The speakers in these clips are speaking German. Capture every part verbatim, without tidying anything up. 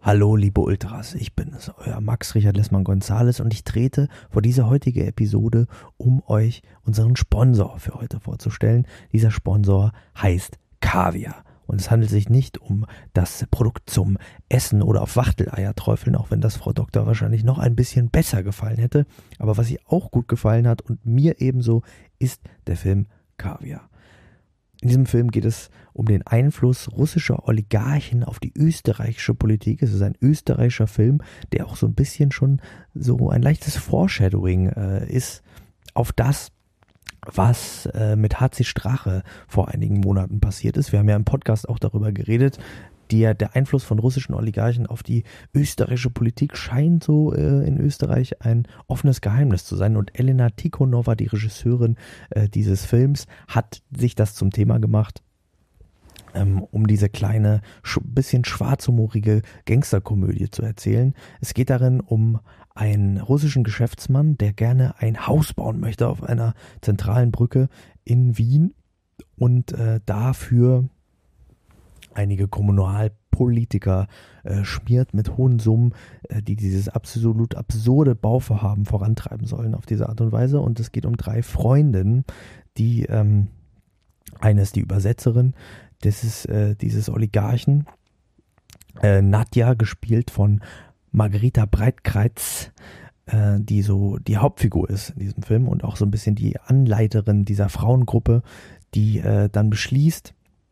Hallo liebe Ultras, ich bin es, euer Max Richard Lessmann-Gonzales und ich trete vor diese heutige Episode, um euch unseren Sponsor für heute vorzustellen. Dieser Sponsor heißt Kaviar und es handelt sich nicht um das Produkt zum Essen oder auf Wachteleier träufeln, auch wenn das Frau Doktor wahrscheinlich noch ein bisschen besser gefallen hätte. Aber was ihr auch gut gefallen hat und mir ebenso, ist der Film Kaviar. In diesem Film geht es um den Einfluss russischer Oligarchen auf die österreichische Politik. Es ist ein österreichischer Film, der auch so ein bisschen schon so ein leichtes Foreshadowing äh, ist auf das, was äh, mit H C Strache vor einigen Monaten passiert ist. Wir haben ja im Podcast auch darüber geredet. Der, der Einfluss von russischen Oligarchen auf die österreichische Politik scheint so äh, in Österreich ein offenes Geheimnis zu sein. Und Elena Tikhonova, die Regisseurin äh, dieses Films, hat sich das zum Thema gemacht, ähm, um diese kleine, sch- bisschen schwarzhumorige Gangsterkomödie zu erzählen. Es geht darin um einen russischen Geschäftsmann, der gerne ein Haus bauen möchte auf einer zentralen Brücke in Wien und äh, dafür einige Kommunalpolitiker äh, schmiert mit hohen Summen, äh, die dieses absolut absurde Bauvorhaben vorantreiben sollen auf diese Art und Weise. Und es geht um drei Freundinnen, die, ähm, eine ist die Übersetzerin, das ist äh, dieses Oligarchen, äh, Nadja, gespielt von Margarita Breitkreitz, äh, die so die Hauptfigur ist in diesem Film und auch so ein bisschen die Anleiterin dieser Frauengruppe, die äh, dann beschließt,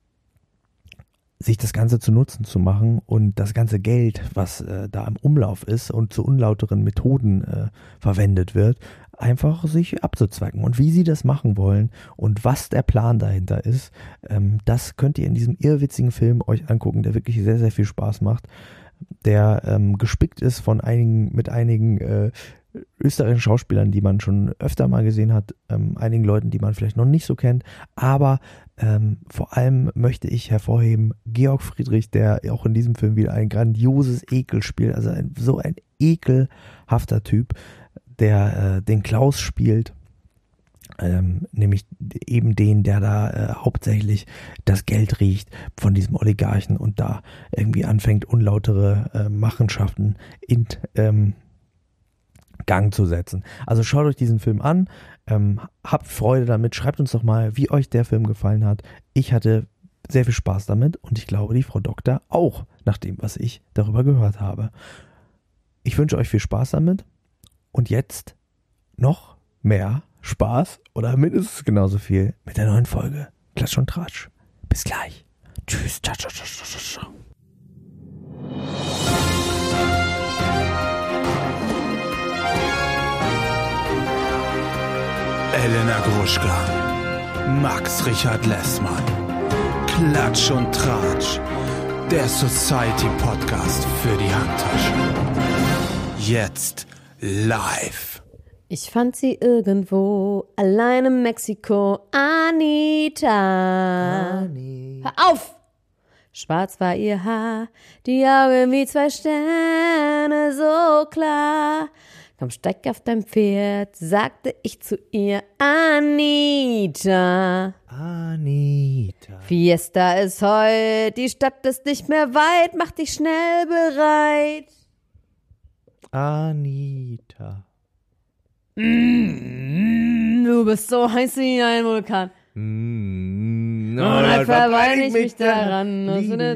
sich das Ganze zu Nutzen zu machen und das ganze Geld, was äh, da im Umlauf ist und zu unlauteren Methoden äh, verwendet wird, einfach sich abzuzwecken. Und wie sie das machen wollen und was der Plan dahinter ist, ähm, das könnt ihr in diesem irrwitzigen Film euch angucken, der wirklich sehr, sehr viel Spaß macht, der ähm, gespickt ist von einigen, mit einigen äh, österreichischen Schauspielern, die man schon öfter mal gesehen hat, ähm, einigen Leuten, die man vielleicht noch nicht so kennt, aber ähm, vor allem möchte ich hervorheben Georg Friedrich, der auch in diesem Film wieder ein grandioses Ekel spielt, also ein, so ein ekelhafter Typ, der äh, den Klaus spielt, ähm, nämlich eben den, der da äh, hauptsächlich das Geld riecht von diesem Oligarchen und da irgendwie anfängt, unlautere äh, Machenschaften in ähm, Gang zu setzen. Also schaut euch diesen Film an, ähm, habt Freude damit, schreibt uns doch mal, wie euch der Film gefallen hat. Ich hatte sehr viel Spaß damit und ich glaube, die Frau Doktor auch, nach dem, was ich darüber gehört habe. Ich wünsche euch viel Spaß damit und jetzt noch mehr Spaß oder mindestens genauso viel mit der neuen Folge Klatsch und Tratsch. Bis gleich. Tschüss. Ciao, ciao, ciao, ciao, ciao. Elena Gruschka, Max Richard Lessmann, Klatsch und Tratsch, der Society-Podcast für die Handtasche. Jetzt live. Ich fand sie irgendwo, allein in Mexiko, Anita. Anita. Hör auf! Schwarz war ihr Haar, die Augen wie zwei Sterne, so klar. Komm, steig auf dein Pferd, sagte ich zu ihr, Anita. Anita. Fiesta ist heut, die Stadt ist nicht mehr weit, mach dich schnell bereit. Anita. Mm, du bist so heiß wie ein Vulkan. Mm, Und dann verweine ich mich daran.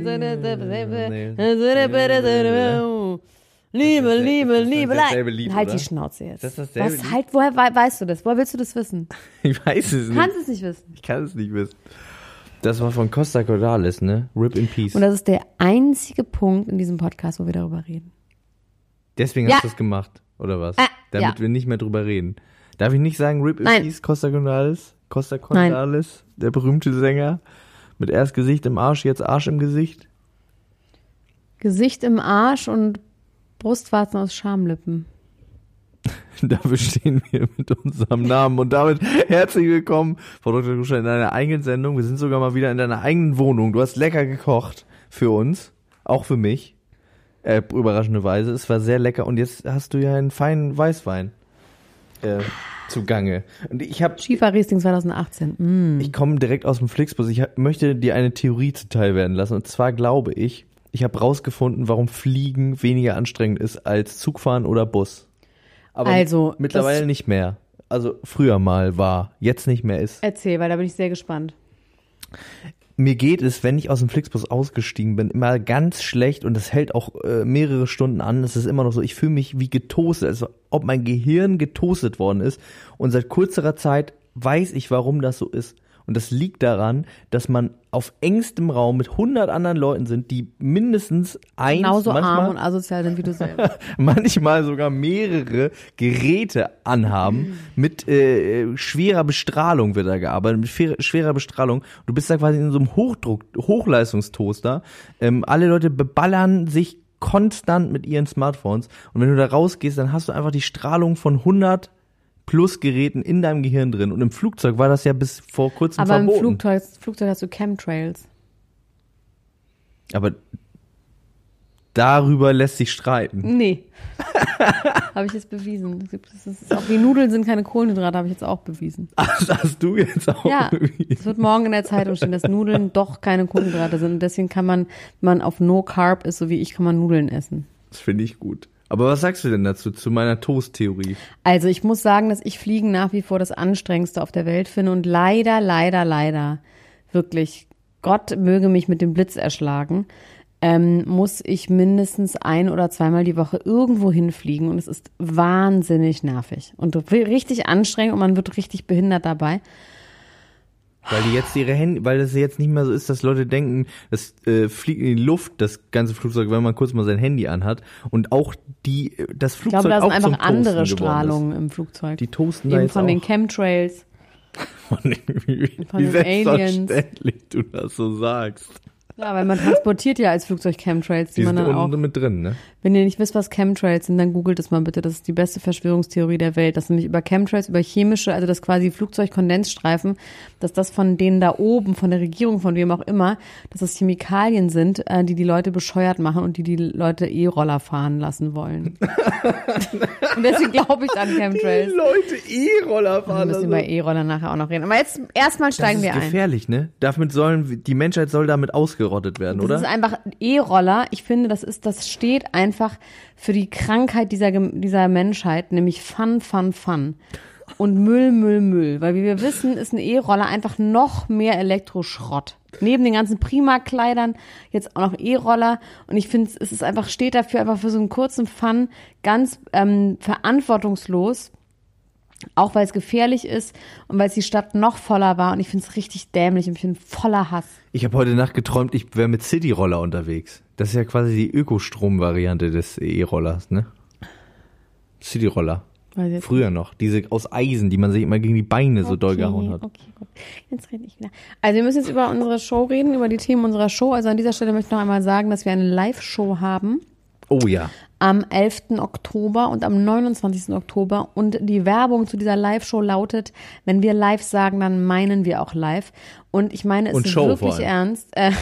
Liebe, Liebe, Liebe, Lied, halt oder? die Schnauze jetzt. Das ist dasselbe Was Lied? halt, woher we- weißt du das? Woher willst du das wissen? Ich weiß es Du nicht. kannst es nicht wissen. Ich kann es nicht wissen. Das war von Costa Cordalis, ne? Rip in Peace. Und das ist der einzige Punkt in diesem Podcast, wo wir darüber reden. Deswegen Ja. hast du es gemacht, oder was? Äh, Damit ja. wir nicht mehr drüber reden. Darf ich nicht sagen, Rip in Nein. Peace, Costa Cordalis? Costa Cordalis, der berühmte Sänger. Mit erst Gesicht im Arsch, jetzt Arsch im Gesicht. Gesicht im Arsch und Brustwarzen aus Schamlippen. Dafür stehen wir mit unserem Namen. Und damit herzlich willkommen, Frau Doktor Gruschka, in deiner eigenen Sendung. Wir sind sogar mal wieder in deiner eigenen Wohnung. Du hast lecker gekocht für uns, auch für mich. Äh, überraschenderweise. Es war sehr lecker. Und jetzt hast du ja einen feinen Weißwein äh, zugange. Und ich habe Schiefer Riesling zwanzig achtzehn. Mm. Ich komme direkt aus dem Flixbus. Ich hab, möchte dir eine Theorie zuteil werden lassen. Und zwar glaube ich, Ich habe rausgefunden, warum Fliegen weniger anstrengend ist als Zugfahren oder Bus. Aber also, mittlerweile nicht mehr. Also früher mal war, jetzt nicht mehr ist. Erzähl, weil da bin ich sehr gespannt. Mir geht es, wenn ich aus dem Flixbus ausgestiegen bin, immer ganz schlecht und das hält auch äh, mehrere Stunden an. Es ist immer noch so, ich fühle mich wie getoastet, als ob mein Gehirn getoastet worden ist. Und seit kurzer Zeit weiß ich, warum das so ist. Und das liegt daran, dass man auf engstem Raum mit hundert anderen Leuten sind, die mindestens eins, genauso manchmal, arm und asozial sind wie du selber. manchmal sogar mehrere Geräte anhaben. Mit äh, schwerer Bestrahlung wird da gearbeitet, mit schwer, schwerer Bestrahlung. Du bist da quasi in so einem Hochdruck, Hochleistungstoaster. Ähm, alle Leute beballern sich konstant mit ihren Smartphones. Und wenn du da rausgehst, dann hast du einfach die Strahlung von hundert plus Geräten in deinem Gehirn drin. Und im Flugzeug war das ja bis vor kurzem Aber verboten. im Flugzeug, Flugzeug hast du Chemtrails. Aber darüber lässt sich streiten. Nee. Habe ich jetzt bewiesen. Das ist auch, die Nudeln sind keine Kohlenhydrate, habe ich jetzt auch bewiesen. Das hast du jetzt auch Ja, bewiesen. es wird morgen in der Zeitung stehen, dass Nudeln doch keine Kohlenhydrate sind. Und deswegen kann man, wenn man auf No Carb ist, so wie ich, kann man Nudeln essen. Das finde ich gut. Aber was sagst du denn dazu, zu meiner Toast-Theorie? Also ich muss sagen, dass ich Fliegen nach wie vor das Anstrengendste auf der Welt finde und leider, leider, leider, wirklich, Gott möge mich mit dem Blitz erschlagen, ähm, muss ich mindestens ein- oder zweimal die Woche irgendwo hinfliegen und es ist wahnsinnig nervig und richtig anstrengend und man wird richtig behindert dabei. Weil die jetzt ihre Hände, weil das jetzt nicht mehr so ist, dass Leute denken, das äh, fliegt in die Luft, das ganze Flugzeug, wenn man kurz mal sein Handy anhat. Und auch die, das Ich Flugzeug glaube, da auch sind zum einfach andere Toasten geworden Strahlungen im Flugzeug. ist. Die toasten da Eben jetzt von auch. den Chemtrails. Von den, wie Von den selbstverständlich du das so sagst. Ja, weil man transportiert ja als Flugzeug Chemtrails, die, Die man sind dann auch. unten mit drin, ne? Wenn ihr nicht wisst, was Chemtrails sind, dann googelt es mal bitte. Das ist die beste Verschwörungstheorie der Welt. Das nämlich über Chemtrails, über chemische, also das quasi Flugzeugkondensstreifen, dass das von denen da oben, von der Regierung, von wem auch immer, dass das Chemikalien sind, äh, die die Leute bescheuert machen und die die Leute E-Roller fahren lassen wollen. Und deswegen glaube ich an Chemtrails. Die Leute E-Roller Wir fahren. müssen über E-Roller nachher auch noch reden. Aber jetzt erstmal steigen wir Das ist ein. gefährlich, ne? Damit sollen, die Menschheit soll damit ausgerottet werden, Das oder? ist einfach E-Roller. Ich finde, das ist, das steht einfach für die Krankheit dieser, dieser Menschheit, nämlich Fun, Fun, Fun. Und Müll, Müll, Müll. Weil wie wir wissen, ist ein E-Roller einfach noch mehr Elektroschrott. Neben den ganzen Prima-Kleidern jetzt auch noch E-Roller. Und ich finde, es ist einfach, steht dafür einfach für so einen kurzen Fun, ganz ähm, verantwortungslos. Auch weil es gefährlich ist und weil es die Stadt noch voller war. Und ich finde es richtig dämlich und ich bin voller Hass. Ich habe heute Nacht geträumt, ich wäre mit Cityroller unterwegs. Das ist ja quasi die Ökostrom-Variante des E-Rollers, ne? Cityroller. Weiß ich jetzt Früher noch. Diese aus Eisen, die man sich immer gegen die Beine so doll gehauen hat. Okay, gut. Jetzt rede ich wieder. Also wir müssen jetzt über unsere Show reden, über die Themen unserer Show. Also an dieser Stelle möchte ich noch einmal sagen, dass wir eine Live-Show haben. Oh ja. Am elften Oktober und am neunundzwanzigsten Oktober. Und die Werbung zu dieser Live-Show lautet, wenn wir live sagen, dann meinen wir auch live. Und ich meine es Und Show vor wirklich allem. ernst. Äh,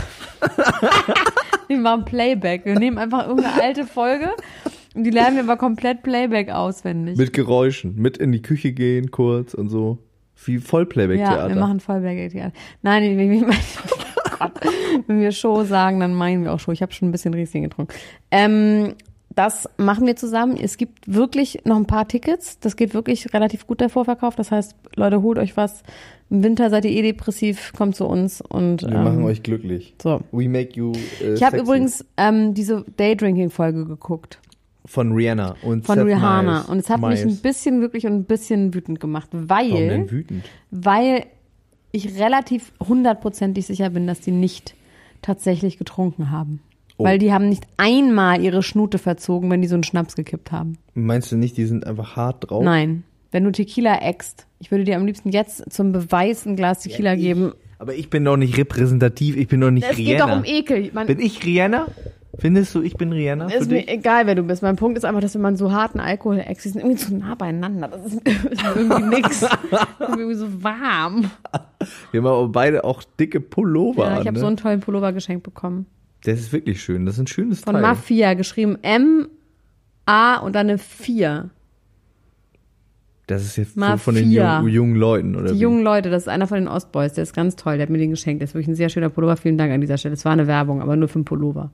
wir machen Playback. Wir nehmen einfach irgendeine alte Folge und die lernen wir aber komplett Playback auswendig. Mit Geräuschen. Mit in die Küche gehen kurz und so. Wie Vollplayback-Theater. Ja, wir machen Vollplayback-Theater. Nein, ich, ich, ich meine, oh Gott, wenn wir Show sagen, dann meinen wir auch Show. Ich habe schon ein bisschen Riesling getrunken. Ähm, das machen wir zusammen. Es gibt wirklich noch ein paar Tickets. Das geht wirklich relativ gut, der Vorverkauf. Das heißt, Leute, holt euch was. Im Winter seid ihr eh depressiv, kommt zu uns und Wir ähm, machen euch glücklich. so. We make you äh, Ich habe sexy. übrigens ähm, diese Daydrinking-Folge geguckt Von Rihanna und von Seth Rihanna Meyers. und es hat mich ein Meyers. bisschen glücklich und ein bisschen wütend gemacht, Warum weil denn wütend? weil ich relativ hundertprozentig sicher bin, dass die nicht tatsächlich getrunken haben. Oh. Weil die haben nicht einmal ihre Schnute verzogen, wenn die so einen Schnaps gekippt haben. Meinst du nicht, die sind einfach hart drauf? Nein. Wenn du Tequila äckst, ich würde dir am liebsten jetzt zum Beweis ein Glas Tequila ich, geben. Aber ich bin doch nicht repräsentativ, ich bin doch nicht Es geht Rihanna. doch um Ekel. Man, Bin ich Rihanna? Findest du, ich bin Rihanna für ist mir dich? egal, wer du bist. Mein Punkt ist einfach, dass wenn man so harten Alkohol äxt, die sind irgendwie zu nah beieinander. Das ist, ist mir irgendwie nix. Irgendwie so warm. Wir haben aber beide auch dicke Pullover Ja, an, ich habe ne? so einen tollen Pullover geschenkt bekommen. Das ist wirklich schön, das ist ein schönes Von Teil. Mafia, geschrieben M A und dann eine vier. Das ist jetzt Mafia. so von den jungen, jungen Leuten, oder Die wie? jungen Leute, das ist einer von den Ostboys, der ist ganz toll, der hat mir den geschenkt. Das ist wirklich ein sehr schöner Pullover. Vielen Dank an dieser Stelle. Es war eine Werbung, aber nur für einen Pullover.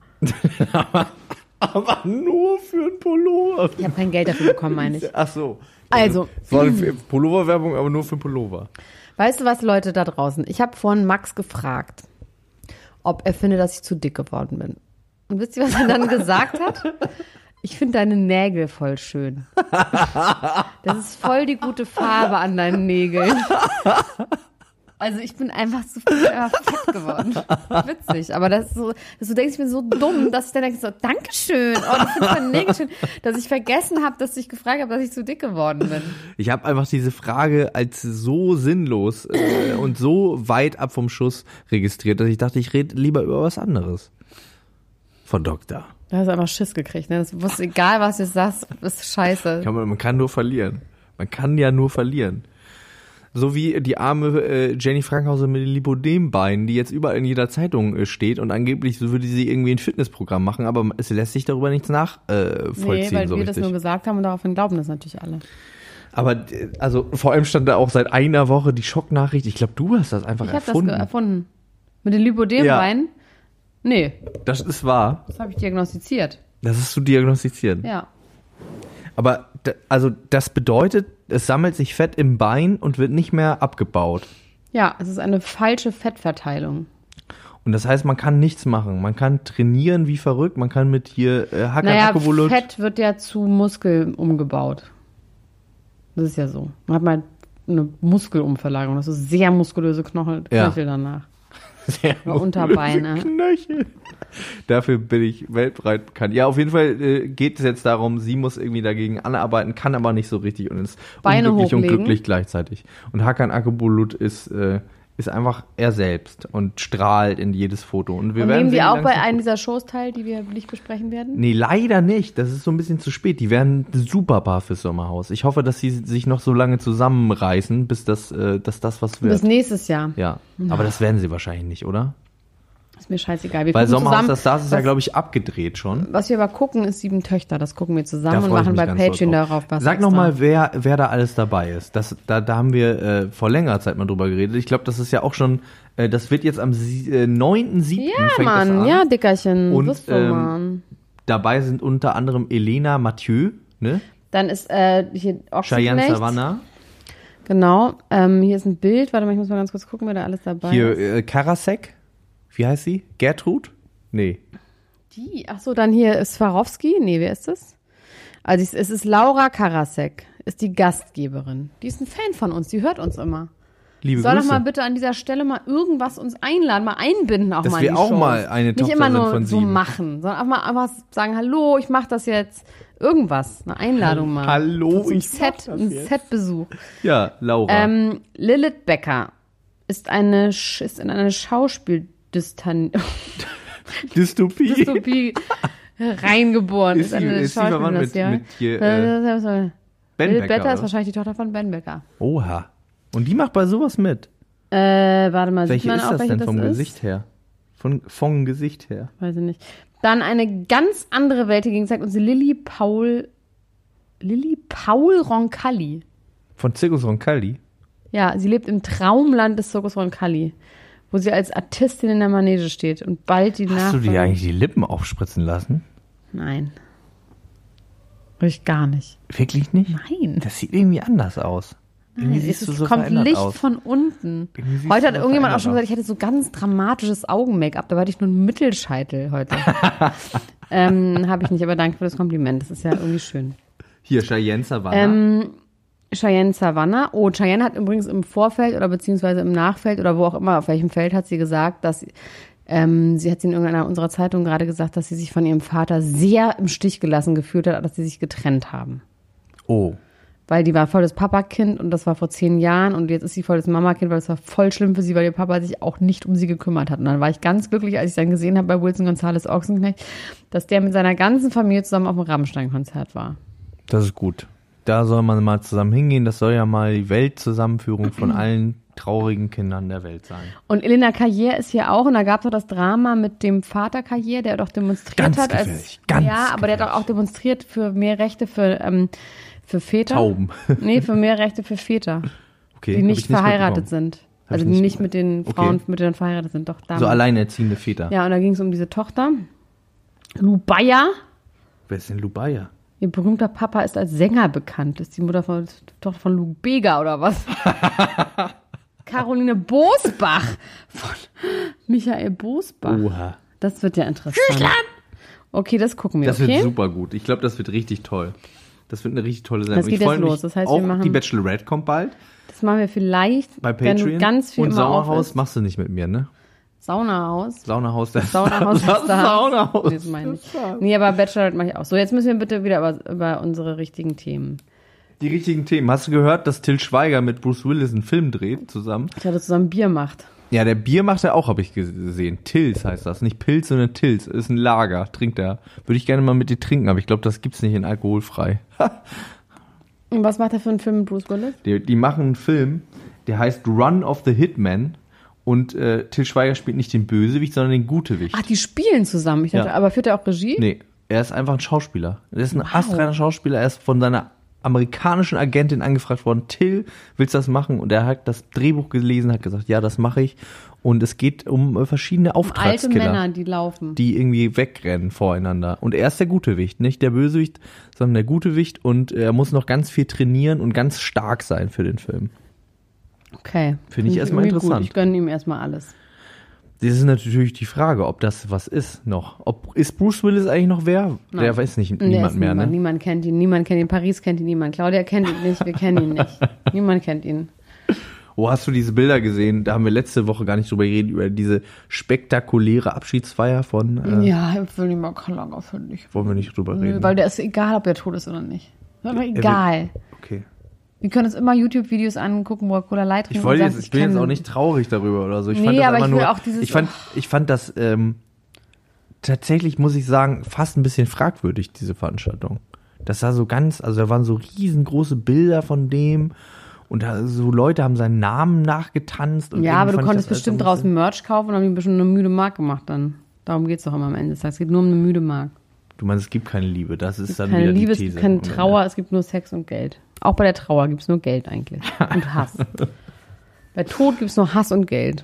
Aber nur für einen Pullover. Ich habe kein Geld dafür bekommen, meine ich. Ach so. Also. Es war eine Pulloverwerbung, aber nur für einen Pullover. Weißt du was, Leute da draußen? Ich habe vorhin Max gefragt, ob er findet, dass ich zu dick geworden bin. Und wisst ihr, was er dann gesagt hat? Ich finde deine Nägel voll schön. Das ist voll die gute Farbe an deinen Nägeln. Also ich bin einfach zu äh, fett geworden. Witzig, aber das ist so, dass du denkst, ich bin so dumm, dass ich dann denke so, Dankeschön, oh, du findest deine Nägel schön, dass ich vergessen habe, dass ich gefragt habe, dass ich zu dick geworden bin. Ich habe einfach diese Frage als so sinnlos äh, und so weit ab vom Schuss registriert, dass ich dachte, ich rede lieber über was anderes. Von Doktor. Da hast du einfach Schiss gekriegt, ne? Das wusste, egal was du sagst, ist scheiße. Kann man, man kann nur verlieren. Man kann ja nur verlieren. So wie die arme äh, Jenny Frankhauser mit den Lipodem-Beinen, die jetzt überall in jeder Zeitung äh, steht und angeblich so würde sie irgendwie ein Fitnessprogramm machen, aber es lässt sich darüber nichts nachvollziehen. Äh, vollziehen, nee, weil so wir richtig. das nur gesagt haben und daraufhin glauben das natürlich alle. Aber äh, also vor allem stand da auch seit einer Woche die Schocknachricht. Ich glaube, du hast das einfach Ich habe das erfunden. ge- erfunden. Mit den Lipodem-Beinen? Nee, Das ist wahr. das habe ich diagnostiziert. Das ist zu diagnostizieren. Ja. Aber d- also das bedeutet, es sammelt sich Fett im Bein und wird nicht mehr abgebaut. Ja, es ist eine falsche Fettverteilung. Und das heißt, man kann nichts machen. Man kann trainieren wie verrückt. Man kann mit hier äh, Hakan Naja, Akbulut. Fett wird ja zu Muskel umgebaut. Das ist ja so. Man hat mal eine Muskelumverlagerung. Das ist sehr muskulöse Knochen, Ja. Knöchel danach. Sehr Oder Unterbeine. Knöchel. Dafür bin ich weltweit bekannt. Ja, auf jeden Fall äh, geht es jetzt darum, sie muss irgendwie dagegen anarbeiten, kann aber nicht so richtig und ist Beine unglücklich und hochlegen. glücklich gleichzeitig. Und Hakan Akbulut ist äh, ist einfach er selbst und strahlt in jedes Foto. Und wir Und werden nehmen die sehen, auch wie bei lang's- einem dieser Shows teil, die wir nicht besprechen werden? Nee, leider nicht. Das ist so ein bisschen zu spät. Die wären ein super Paar fürs Sommerhaus. Ich hoffe, dass sie sich noch so lange zusammenreißen, bis das, äh, dass das was wird. Bis nächstes Jahr. Ja, aber das werden sie wahrscheinlich nicht, oder? Ist mir scheißegal. Wir Weil gucken Sommerhaus zusammen, das Stars ist ja, was- glaube ich, abgedreht schon. Was wir aber gucken, ist Sieben Töchter. Das gucken wir zusammen Da und freu ich machen mich bei ganz doll Patreon drauf. darauf was Sag extra. nochmal, wer, wer da alles dabei ist. Das, da, da haben wir äh, vor längerer Zeit mal drüber geredet. Ich glaube, das ist ja auch schon, äh, das wird jetzt am sie- äh, neunten siebten Ja, fängt das Mann. an. Ja, Dickerchen. Und, Wirst du, ähm, Mann. Dabei sind unter anderem Elena Mathieu, ne? Dann ist äh, hier Cheyenne Ochsenknecht. Savannah, Genau. Ähm, hier ist ein Bild. Warte mal, ich muss mal ganz kurz gucken, wer da alles dabei hier ist. äh, Karasek, wie heißt sie? Gertrud? Nee. Die, ach so, dann hier ist Swarovski. Nee, wer ist das? Also es es ist Laura Karasek, ist die Gastgeberin. Die ist ein Fan von uns, die hört uns immer. Liebe Soll doch Grüße. mal bitte an dieser Stelle mal irgendwas uns einladen, mal einbinden auch Dass mal wir in die auch Shows. mal eine Nicht Tochter immer sind nur von so sieben. machen, sondern auch mal einfach sagen, hallo, ich mach das jetzt. Irgendwas, eine Einladung mal. Hallo, Zum ich mach Set, das ein jetzt. Setbesuch. Ja, Laura. Ähm, Lilith Becker ist eine Sch- ist in eine Schauspieldystan Dystopie. Dystopie reingeboren. Ist sie- ist sie verwandt mit- ja. mit hier, Äh, Ben Lilith Becker, Becker ist oder? wahrscheinlich die Tochter von Ben Becker. Oha. Und die macht bei sowas mit. Äh, warte mal, Welche sieht man ist auch, das welche denn vom das ist? Gesicht her? Von, vom Gesicht her. Weiß ich nicht. Dann eine ganz andere Welt hingegen zeigt uns Lilly Paul Lilly Paul Roncalli. Von Circus Roncalli. Ja, sie lebt im Traumland des Circus Roncalli, wo sie als Artistin in der Manege steht und bald die Hast du Nachfolge- dir eigentlich die Lippen aufspritzen lassen? Nein. Hab ich gar nicht. Wirklich nicht? Nein. Das sieht irgendwie anders aus. Irgendwie Es siehst du ist- so kommt verändert Licht aus. von unten. Irgendwie siehst Heute du hat so irgendjemand auch verändert schon gesagt, aus. ich hätte so ganz dramatisches Augen-Make-up. Dabei hatte ich nur einen Mittelscheitel heute. ähm, habe ich nicht, aber danke für das Kompliment. Das ist ja irgendwie schön. Hier, Cheyenne Savannah. Ähm, Cheyenne Savannah. Oh, Cheyenne hat übrigens im Vorfeld oder beziehungsweise im Nachfeld oder wo auch immer, auf welchem Feld hat sie gesagt, dass ähm, sie hat sie in irgendeiner unserer Zeitungen gerade gesagt, dass sie sich von ihrem Vater sehr im Stich gelassen gefühlt hat, dass sie sich getrennt haben. oh. Weil die war voll das Papakind und das war vor zehn Jahren und jetzt ist sie voll das Mamakind, weil das war voll schlimm für sie, weil ihr Papa sich auch nicht um sie gekümmert hat. Und dann war ich ganz glücklich, als ich dann gesehen habe bei Wilson González Ochsenknecht, dass der mit seiner ganzen Familie zusammen auf dem Rammstein-Konzert war. Das ist gut. Da soll man mal zusammen hingehen. Das soll ja mal die Weltzusammenführung von allen traurigen Kindern der Welt sein. Und Elena Carrière ist hier auch und da gab es doch das Drama mit dem Vater Carrière, der doch demonstriert Ganz hat. gefährlich, als ganz Ja, aber der hat gefährlich. auch demonstriert für mehr Rechte für, ähm, Für Väter? Tauben. Nee, für mehr Rechte für Väter, Okay, die hab nicht ich nicht verheiratet mitbekommen. sind. Hab Also ich die nicht nicht mit den Frauen, Okay. mit denen verheiratet sind. Doch, damals. So alleinerziehende Väter. Ja, und da ging es um diese Tochter. Lubaya. Wer ist denn Lubaya? Ihr berühmter Papa ist als Sänger bekannt. Ist die Mutter von, Tochter von Luke Bega oder was? Caroline Bosbach von Michael Bosbach. Oha. Das wird ja interessant. Okay, das gucken wir, Das okay? wird super gut. Ich glaube, das wird richtig toll. Das wird eine richtig tolle Sendung. Das geht ich freu jetzt mich los. Das heißt, auch wir machen- die Bachelorette kommt bald Das machen wir vielleicht, bei wenn Patreon. du ganz viel Und immer auf Saunahaus isst. machst du nicht mit mir, ne? Saunahaus. Saunahaus, das Saunahaus, das das Saunahaus. Das meine ich. Nee, aber Bachelorette mache ich auch. So, jetzt müssen wir bitte wieder über, über unsere richtigen Themen. Die richtigen Themen. Hast du gehört, dass Till Schweiger mit Bruce Willis einen Film dreht zusammen? Ich hatte zusammen Bier macht. Ja, der Bier macht er auch, habe ich gesehen. Tills heißt das. Nicht Pilz, sondern Tills. Ist ein Lager. Trinkt er. Würde ich gerne mal mit dir trinken, aber ich glaube, das gibt's nicht in alkoholfrei. Und was macht er für einen Film mit Bruce Willis? Die, die machen einen Film, der heißt Run of the Hitman. Und äh, Till Schweiger spielt nicht den Bösewicht, sondern den Gutewicht. Ach, die spielen zusammen. Ich dachte, Ja. aber führt er auch Regie? Nee, er ist einfach ein Schauspieler. Er ist ein Wow. astreiner Schauspieler. Er ist von seiner amerikanischen Agentin angefragt worden, Till, willst du das machen? Und er hat das Drehbuch gelesen, hat gesagt, ja, das mache ich. Und es geht um äh, verschiedene Alte Auftragskiller, Männer, die laufen. die irgendwie wegrennen voreinander. Und er ist der Gutewicht, nicht der Bösewicht, sondern der Gutewicht. Und er muss noch ganz viel trainieren und ganz stark sein für den Film. Okay. Finde ich erstmal irgendwie interessant. Gut. Ich gönne ihm erstmal alles. Das ist natürlich die Frage, ob das was ist noch. Ob, ist Bruce Willis eigentlich noch wer? Nein. Der weiß nicht, Der niemand ist mehr, niemand, ne? niemand kennt ihn. Niemand kennt ihn. Paris kennt ihn niemand. Claudia kennt ihn nicht. Wir kennen ihn nicht. Niemand kennt ihn. Oh, hast du diese Bilder gesehen? Da haben wir letzte Woche gar nicht drüber geredet, über diese spektakuläre Abschiedsfeier von, äh, Ja, ich will nicht mal Kalanger, finde ich. wollen wir nicht drüber Nö, reden? weil der ist egal, ob er tot ist oder nicht. Ist einfach egal. Okay. Wir können uns immer YouTube-Videos angucken, wo er Cola Light trinkt. Ich wollte und jetzt, sagt, ich bin kenn jetzt auch ihn. nicht traurig darüber oder so. Ich Nee, fand das aber einfach ich will nur, auch dieses- ich fand, ich fand das, ähm, tatsächlich, muss ich sagen, fast ein bisschen fragwürdig, diese Veranstaltung. Das war so ganz, also da waren so riesengroße Bilder von dem und da so Leute haben seinen Namen nachgetanzt. Und Ja, irgendwie aber du fand ich konntest das alles bestimmt so ein draußen Merch kaufen und haben ihm bestimmt eine müde Mark gemacht dann. Darum geht's doch immer am Ende des Tages. Es geht nur um eine müde Mark. bisschen- Du meinst, es gibt keine Liebe, das ist dann Keine wieder Liebe, die es These. gibt keine am Ende. Trauer, es gibt nur Sex und Geld. Auch bei der Trauer gibt's nur Geld eigentlich. Und Hass. Bei Tod gibt's nur Hass und Geld.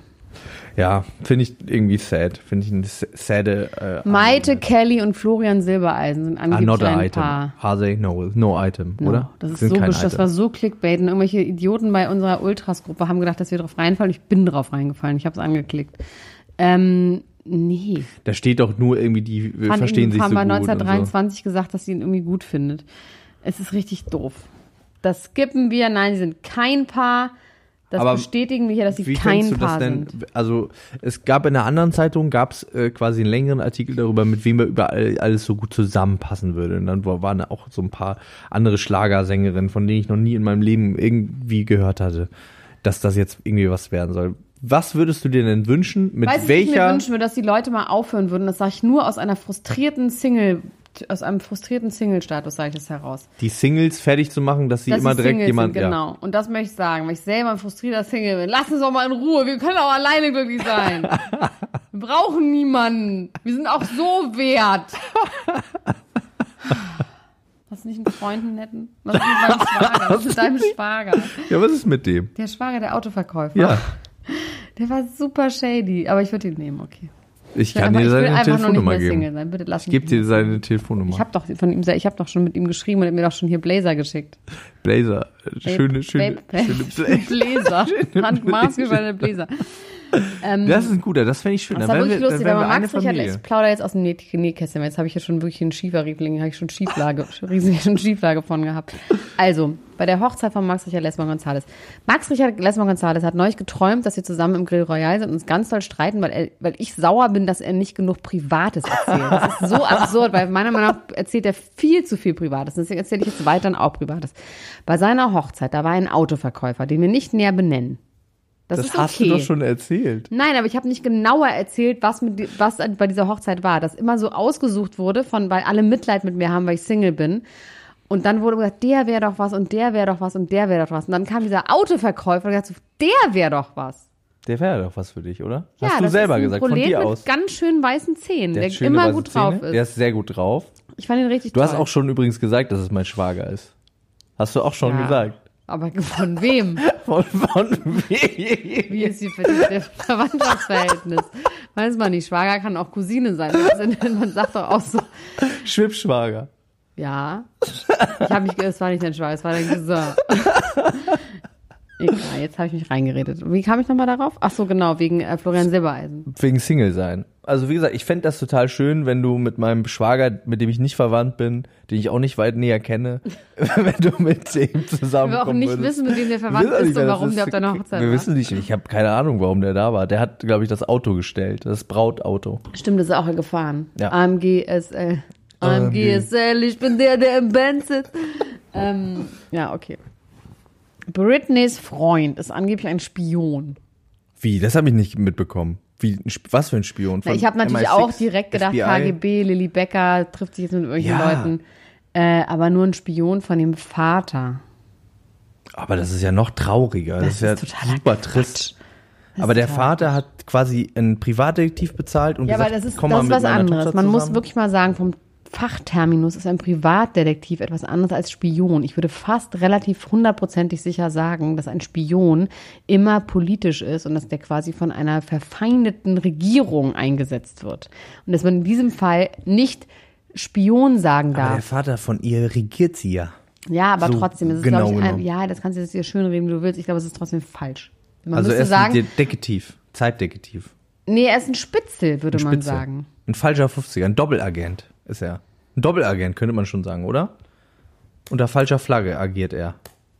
Ja, finde ich irgendwie sad. Finde ich eine sade. Äh, Maite Kelly und Florian Silbereisen sind Ah, angeblich not ein an item. Paar. Are they? No, no item, No, oder? Das ist Sind so kein besch- das Item. war so Clickbait. Und irgendwelche Idioten bei unserer Ultras-Gruppe haben gedacht, dass wir drauf reinfallen. Ich bin drauf reingefallen. Ich habe es angeklickt. Ähm, nee. Da steht doch nur irgendwie, die wir Fand verstehen ihn, sich so haben wir gut. neunzehnhundertdreiundzwanzig gesagt, dass sie ihn irgendwie gut findet. Es ist richtig doof. Das skippen wir. Nein, sie sind kein Paar. Das Aber bestätigen wir hier, dass sie Wie kein findest du das Paar denn? sind. Also es gab in einer anderen Zeitung gab es äh, quasi einen längeren Artikel darüber, mit wem er überall alles so gut zusammenpassen würde. Und dann waren auch so ein paar andere Schlagersängerinnen, von denen ich noch nie in meinem Leben irgendwie gehört hatte, dass das jetzt irgendwie was werden soll. Was würdest du dir denn wünschen? Mit Weißt du, ich mir welcher? wünschen würde, dass die Leute mal aufhören würden. Das sage ich nur aus einer frustrierten Single, aus einem frustrierten Single-Status sage ich das heraus. Die Singles fertig zu machen, dass sie Dass immer sie direkt Singles jemand. sind, genau. Und das möchte ich sagen, weil ich selber ein frustrierter Single bin. Lass uns doch mal in Ruhe. Wir können auch alleine glücklich sein. Wir brauchen niemanden. Wir sind auch so wert. Hast du nicht einen Freund, einen netten? Was ist mit meinem Schwager? Was ist mit deinem Schwager? Ja. ja, was ist mit dem? Der Schwager, der Autoverkäufer. Ja, Der war super shady. Aber ich würde ihn nehmen, okay. ich will kann einfach- dir ich will seine einfach noch nicht Telefonnummer mehr geben. Single sein. Bitte lass Ich mich gebe dir nicht. seine Telefonnummer. Ich habe doch von ihm, ich habe doch schon mit ihm geschrieben und er hat mir doch schon hier Blazer geschickt. Blazer. Schöne, schöne, Babe, schöne Blazer. Hand maßgeschneiderte Blazer. Ähm, Das ist ein guter, das fände ich schön. das Dann war wären wirklich wir, lustig, dann weil wären man wir eine Max Richard, Familie. ich plaudere jetzt aus dem Näh- Nähkästchen, jetzt habe ich hier schon wirklich einen Schieferriebling, habe ich schon Schieflage, riesig schon Schieflage von gehabt. Also, bei der Hochzeit von Max Richard Lessmann González. Max Richard Lessmann González hat neulich geträumt, dass wir zusammen im Grill Royal sind und uns ganz doll streiten, weil, er, weil ich sauer bin, dass er nicht genug Privates erzählt. Das ist so absurd, weil meiner Meinung nach erzählt er viel zu viel Privates. Deswegen erzähle ich jetzt weiterhin auch Privates. Bei seiner Hochzeit, da war ein Autoverkäufer, den wir nicht näher benennen. Das, Das ist hast okay. du doch schon erzählt. Nein, aber ich habe nicht genauer erzählt, was, mit, die- was bei dieser Hochzeit war. Das immer so ausgesucht wurde, von, weil alle Mitleid mit mir haben, weil ich Single bin. Und dann wurde gesagt, der wäre doch was und der wäre doch was und der wäre doch was. Und dann kam dieser Autoverkäufer und gesagt, der wäre doch was. Der wäre doch was für dich, oder? Ja, Hast du das selber ist ein gesagt, von Prolet dir mit aus. ganz schön weißen Zähnen, der, hat schöne immer weiße gut Zähne. drauf ist. Der ist sehr gut drauf. Ich fand ihn richtig Du toll. hast auch schon übrigens gesagt, dass es mein Schwager ist. Hast du auch schon Ja. gesagt. Aber von wem? Von, von wem? Wie ist die das Verwandtschaftsverhältnis? Weiß man nicht. Schwager kann auch Cousine sein. Man sagt doch auch so. Schwippschwager. Ja. Ich habe mich, es war nicht dein Schwager, es war dein Cousin. Egal, jetzt habe ich mich reingeredet. Wie kam ich nochmal darauf? Ach so, genau, wegen äh, Florian Silbereisen. Wegen Single sein. Also wie gesagt, ich fände das total schön, wenn du mit meinem Schwager, mit dem ich nicht verwandt bin, den ich auch nicht weit näher kenne, wenn du mit dem zusammenkommen Wir auch nicht würdest. wissen, mit wem der verwandt Wir wissen ist nicht, und das warum ist- der auf deiner Hochzeit Wir war. wissen nicht, ich habe keine Ahnung, warum der da war. Der hat, glaube ich, das Auto gestellt, das Brautauto. Stimmt, das ist auch gefahren. Ja. A M G S L. A M G S L, ich bin der, der im Band sitzt. ähm, ja, okay. Britneys Freund ist angeblich ein Spion. Wie? Das habe ich nicht mitbekommen. Wie? ein Sp- Was für ein Spion? Na, Von ich habe natürlich M I sechs, auch direkt gedacht, F B I? K G B, Lilly Becker trifft sich jetzt mit irgendwelchen Ja. Leuten. Äh, aber nur ein Spion von dem Vater. Aber das ist ja noch trauriger. Das, Das ist ja ist totaler super Quatsch. trist. Das Aber ist der total Vater hat quasi einen Privatdetektiv bezahlt und Ja, gesagt, aber das ist, komm das mal ist mit was meiner anderes. Tochter Man muss zusammen. wirklich mal sagen, vom Fachterminus ist ein Privatdetektiv etwas anderes als Spion. Ich würde fast relativ hundertprozentig sicher sagen, dass ein Spion immer politisch ist und dass der quasi von einer verfeindeten Regierung eingesetzt wird. Und dass man in diesem Fall nicht Spion sagen Aber der darf. Vater von ihr regiert sie ja. Ja, aber so trotzdem, es ist, genau glaube ich, ein, genommen. ja, das kannst du jetzt hier schön reden, wie du willst. Ich glaube, es ist trotzdem falsch. Man Also er müsste ist ein sagen, Detektiv, Zeitdetektiv. nee, er ist ein Spitzel, würde Ein man Spitze. sagen. Ein falscher fünfziger, ein Doppelagent ist er. Ein Doppelagent, könnte man schon sagen, oder? Unter falscher Flagge agiert er.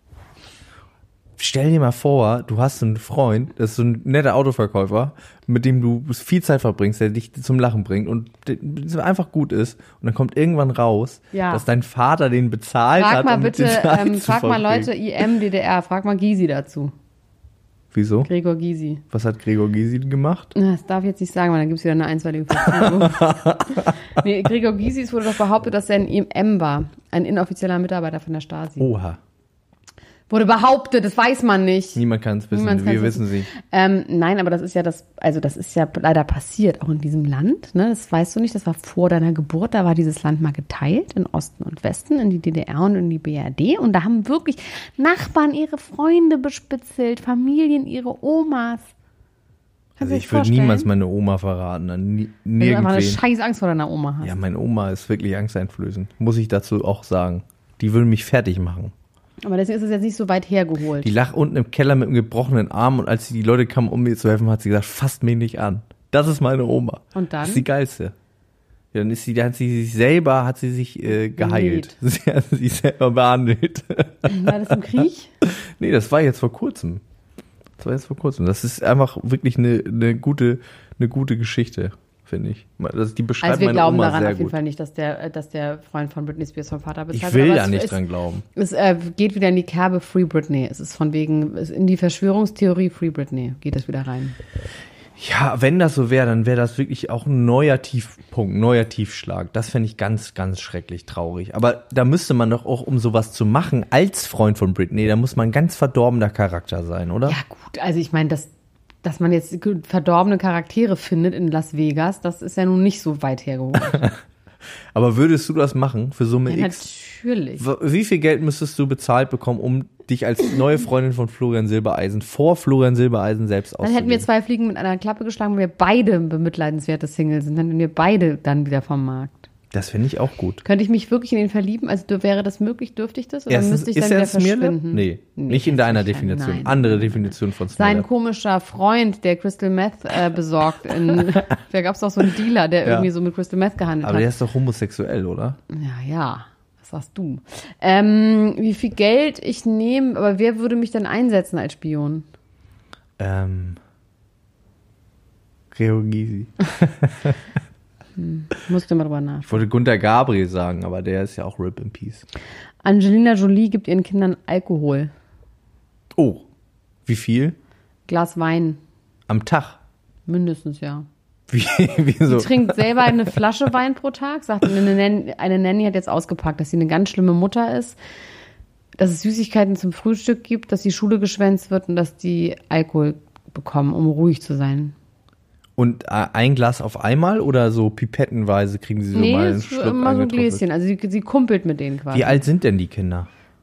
Stell dir mal vor, du hast einen Freund, das ist so ein netter Autoverkäufer, mit dem du viel Zeit verbringst, der dich zum Lachen bringt und der einfach gut ist. Und dann kommt irgendwann raus, Ja. dass dein Vater den bezahlt Frag hat, mal um mit bitte, dir Zeit ähm, zu frag mal verbringen. Leute, I M, D D R, frag mal Gysi dazu. Wieso? Gregor Gysi. Was hat Gregor Gysi gemacht? Na, Das darf ich jetzt nicht sagen, weil dann gibt es wieder eine einstweilige Verfügung. nee, Gregor Gysi, es wurde doch behauptet, dass er ein I M war. Ein inoffizieller Mitarbeiter von der Stasi. Oha. Wurde behauptet, das weiß man nicht. Niemand kann es wissen, Niemand wir kann's wissen sie. Ähm, nein, aber das ist ja das, also das ist ja leider passiert, auch in diesem Land. Ne? Das weißt du nicht, das war vor deiner Geburt, da war dieses Land mal geteilt in Osten und Westen, in die D D R und in die B R D. Und da haben wirklich Nachbarn ihre Freunde bespitzelt, Familien ihre Omas. Kannst Also du dir ich würde vorstellen? niemals meine Oma verraten, dann nie, Wenn du einfach eine nirgendwen. scheiß Angst vor deiner Oma hast. Ja, meine Oma ist wirklich angsteinflößend, muss ich dazu auch sagen. Die würde mich fertig machen. Aber deswegen ist es jetzt nicht so weit hergeholt. Die lag unten im Keller mit einem gebrochenen Arm und als die Leute kamen, um mir zu helfen, hat sie gesagt, fasst mich nicht an. Das ist meine Oma. Und dann? Das ist die geilste. Ja, dann ist sie, dann hat sie sich selber, hat sie sich äh, geheilt. Sie hat sich selber behandelt. War das im Krieg? Nee, das war jetzt vor kurzem. Das war jetzt vor kurzem. Das ist einfach wirklich eine, eine gute, eine gute Geschichte, finde ich. Das, die beschreibt Also wir meine glauben Oma daran sehr auf jeden gut. Fall nicht, dass der, dass der Freund von Britney Spears vom Vater bezahlt Ich will wird. da Aber nicht es, dran glauben. Es äh, geht wieder in die Kerbe Free Britney. Es ist von wegen, es in die Verschwörungstheorie Free Britney geht es wieder rein. Ja, wenn das so wäre, dann wäre das wirklich auch ein neuer Tiefpunkt, neuer Tiefschlag. Das fände ich ganz, ganz schrecklich traurig. Aber da müsste man doch auch, um sowas zu machen, als Freund von Britney, da muss man ein ganz verdorbener Charakter sein, oder? Ja gut, also ich meine, dass, dass man jetzt verdorbene Charaktere findet in Las Vegas, das ist ja nun nicht so weit hergeholt. Aber würdest du das machen für Summe Ja, X? natürlich. W- Wie viel Geld müsstest du bezahlt bekommen, um dich als neue Freundin von Florian Silbereisen vor Florian Silbereisen selbst Dann auszugeben? hätten wir zwei Fliegen mit einer Klappe geschlagen, wenn wir beide bemitleidenswerte Single sind. Dann wären wir beide dann wieder vom Markt. Das finde ich auch gut. Könnte ich mich wirklich in ihn verlieben? Also du- wäre das möglich? Dürfte ich das? Oder Erstens, müsste ich ist dann er wieder ein Smearlab? verschwinden? Nee, nicht in deiner sicher, Definition. nein. Andere Definition von Sein Smearlab. komischer Freund, der Crystal Meth äh, besorgt. In, da gab es doch so einen Dealer, der Ja. irgendwie so mit Crystal Meth gehandelt Aber der hat. ist doch homosexuell, oder? Ja, ja. Was sagst du? Ähm, wie viel Geld ich nehme, aber wer würde mich dann einsetzen als Spion? Ähm. Gregor Gysi. Musst du mal drüber nach. Ich wollte Gunter Gabriel sagen, aber der ist ja auch Rip in Peace. Angelina Jolie gibt ihren Kindern Alkohol. Oh, wie viel? Glas Wein. Am Tag? Mindestens, ja. Wie, wieso? Sie trinkt selber eine Flasche Wein pro Tag. Sagt, eine, Nanny, eine Nanny hat jetzt ausgepackt, dass sie eine ganz schlimme Mutter ist, dass es Süßigkeiten zum Frühstück gibt, dass die Schule geschwänzt wird und dass die Alkohol bekommen, um ruhig zu sein. Und äh, ein Glas auf einmal oder so pipettenweise kriegen sie so nee, mal einen es ist Schluck immer so ein eingetrocknet? Gläschen. Also sie, sie kumpelt mit denen quasi. Wie alt sind denn die Kinder?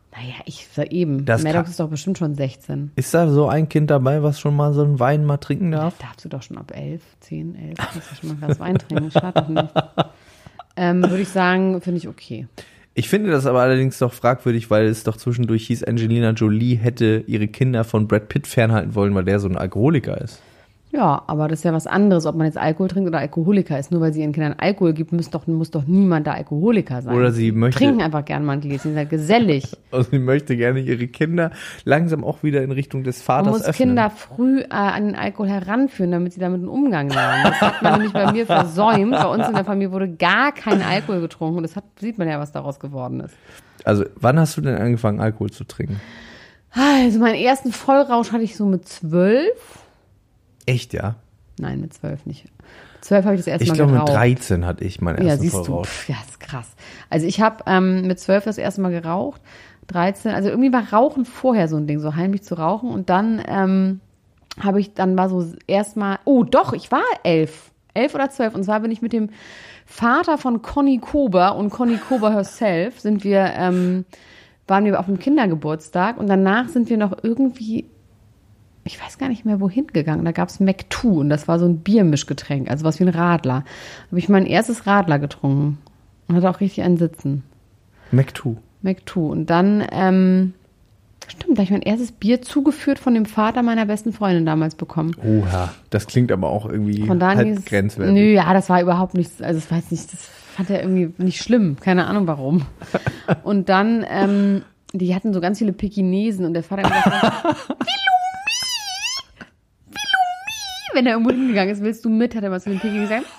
Naja, ich sag eben, Das Maddox kann- ist doch bestimmt schon sechzehn. Ist da so ein Kind dabei, was schon mal so einen Wein mal trinken darf? Da darfst du doch schon ab elf, zehn, elf, kannst du schon mal ein Glas Wein trinken, das schadet doch nicht. Ähm, würde ich sagen, finde ich okay. Ich finde das aber allerdings doch fragwürdig, weil es doch zwischendurch hieß, Angelina Jolie hätte ihre Kinder von Brad Pitt fernhalten wollen, weil der so ein Alkoholiker ist. Ja, aber das ist ja was anderes, ob man jetzt Alkohol trinkt oder Alkoholiker ist. Nur weil sie ihren Kindern Alkohol gibt, muss doch, muss doch niemand da Alkoholiker sein. Oder sie möchte- Trinken einfach gerne mal ein Gläschen, sind halt gesellig. Also sie möchte gerne ihre Kinder langsam auch wieder in Richtung des Vaters Man muss öffnen. Kinder früh äh, an den Alkohol heranführen, damit sie damit einen Umgang lernen. Das hat man nämlich bei mir versäumt. Bei uns in der Familie wurde gar kein Alkohol getrunken. Und das hat, sieht man ja, was daraus geworden ist. Also wann hast du denn angefangen, Alkohol zu trinken? Also meinen ersten Vollrausch hatte ich so mit zwölf. Echt, ja? Nein, mit zwölf nicht. Mit zwölf habe ich das erste Ich Mal glaube, mit geraucht. dreizehn hatte ich meinen Ja, ersten siehst du. Vollrausch. Pff, ja, ist krass. Also ich habe ähm, mit zwölf das erste Mal geraucht, dreizehn, also irgendwie war Rauchen vorher so ein Ding, so heimlich zu rauchen. Und dann ähm, habe ich, dann war so erstmal, oh doch, ich war elf. Elf oder zwölf. Und zwar bin ich mit dem Vater von Conny Kober und Conny Kober herself sind wir, ähm, waren wir auf einem Kindergeburtstag und danach sind wir noch irgendwie, ich weiß gar nicht mehr wohin gegangen. Da gab es McTwo und das war so ein Biermischgetränk, also was wie ein Radler. Da habe ich mein erstes Radler getrunken und hatte auch richtig einen Sitzen. McTwo. McTwo. Und dann, ähm, stimmt, da habe ich mein erstes Bier zugeführt von dem Vater meiner besten Freundin damals bekommen. Oha, das klingt aber auch irgendwie Von da an halb hieß es- grenzwertig. Nö, ja, das war überhaupt nichts, also das weiß nicht, das fand er irgendwie nicht schlimm, keine Ahnung warum. Und dann, ähm, die hatten so ganz viele Pekinesen und der Vater hat gesagt, wenn er irgendwo hingegangen ist, willst du mit, hat er mal zu den Pekinesen gesagt,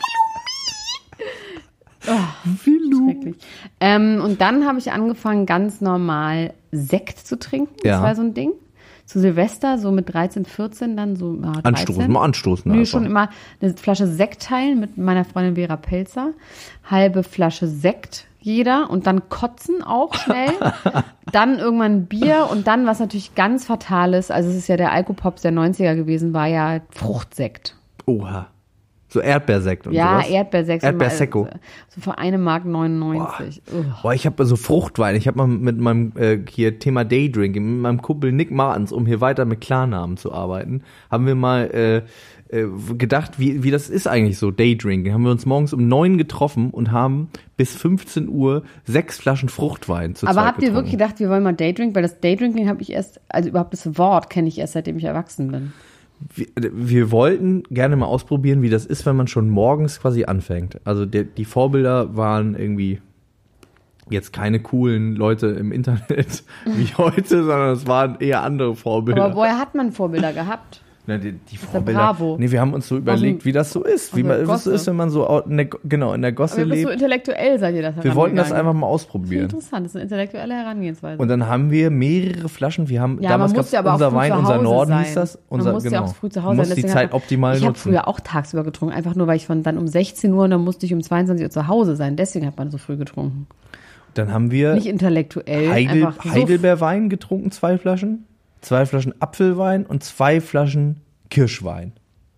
oh, schrecklich. Ähm, und dann habe ich angefangen, ganz normal Sekt zu trinken. Das Ja. war so ein Ding. Zu Silvester, so mit dreizehn, vierzehn, dann so ja, dreizehn. Anstoßen, mal anstoßen. Nö, einfach. schon immer eine Flasche Sekt teilen mit meiner Freundin Vera Pelzer. Halbe Flasche Sekt jeder und dann kotzen auch schnell. Dann irgendwann Bier und dann, was natürlich ganz fatal ist, also es ist ja der Alkopops der neunziger gewesen, war ja Fruchtsekt. Oha. So Erdbeersekt und Ja, sowas. Erdbeersekt. Erdbeersecco. So für eine Mark neunundneunzig. Ugh. Boah, ich habe so Fruchtwein. Ich habe mal mit meinem äh, hier Thema Daydrinking, mit meinem Kumpel Nick Martens, um hier weiter mit Klarnamen zu arbeiten, haben wir mal äh, äh, gedacht, wie, wie das ist eigentlich so, Daydrinking. Haben wir uns morgens um neun getroffen und haben bis fünfzehn Uhr sechs Flaschen Fruchtwein zu Aber zweit habt ihr getrunken. wirklich gedacht, wir wollen mal Daydrink? Weil das Daydrinking habe ich erst, also überhaupt das Wort kenne ich erst, seitdem ich erwachsen bin. Wir, wir wollten gerne mal ausprobieren, wie das ist, wenn man schon morgens quasi anfängt. Also der, die Vorbilder waren irgendwie jetzt keine coolen Leute im Internet wie heute, sondern es waren eher andere Vorbilder. Aber woher hat man Vorbilder gehabt? Na, die, die der Vorbilder. Bravo. Nee, wir haben uns so überlegt, dem- wie das so ist, wie aus man, der was es Gosse. ist, wenn man so au- in der, genau in der Gosse Aber ihr bist so lebt. intellektuell, seid ihr das Wir wollten das einfach herangegangen. mal Finde ich ausprobieren. interessant, das ist eine intellektuelle Herangehensweise. Und dann haben wir mehrere Flaschen. Wir haben ja, damals man gab's muss ja aber auch unser früh Wein, zu unser Hause Norden sein. hieß das. Unser, man muss genau. ja auch früh zu Man Hause muss sein. die deswegen Zeit hat- optimal Ich habe nutzen. früher auch tagsüber getrunken, einfach nur, weil ich von dann um sechzehn Uhr und dann musste ich um zweiundzwanzig Uhr zu Hause sein. Deswegen hat man so früh getrunken. Dann haben wir Nicht intellektuell, Heidel, einfach so Heidelbeerwein getrunken, zwei Flaschen, zwei Flaschen Apfelwein und zwei Flaschen Kirschwein.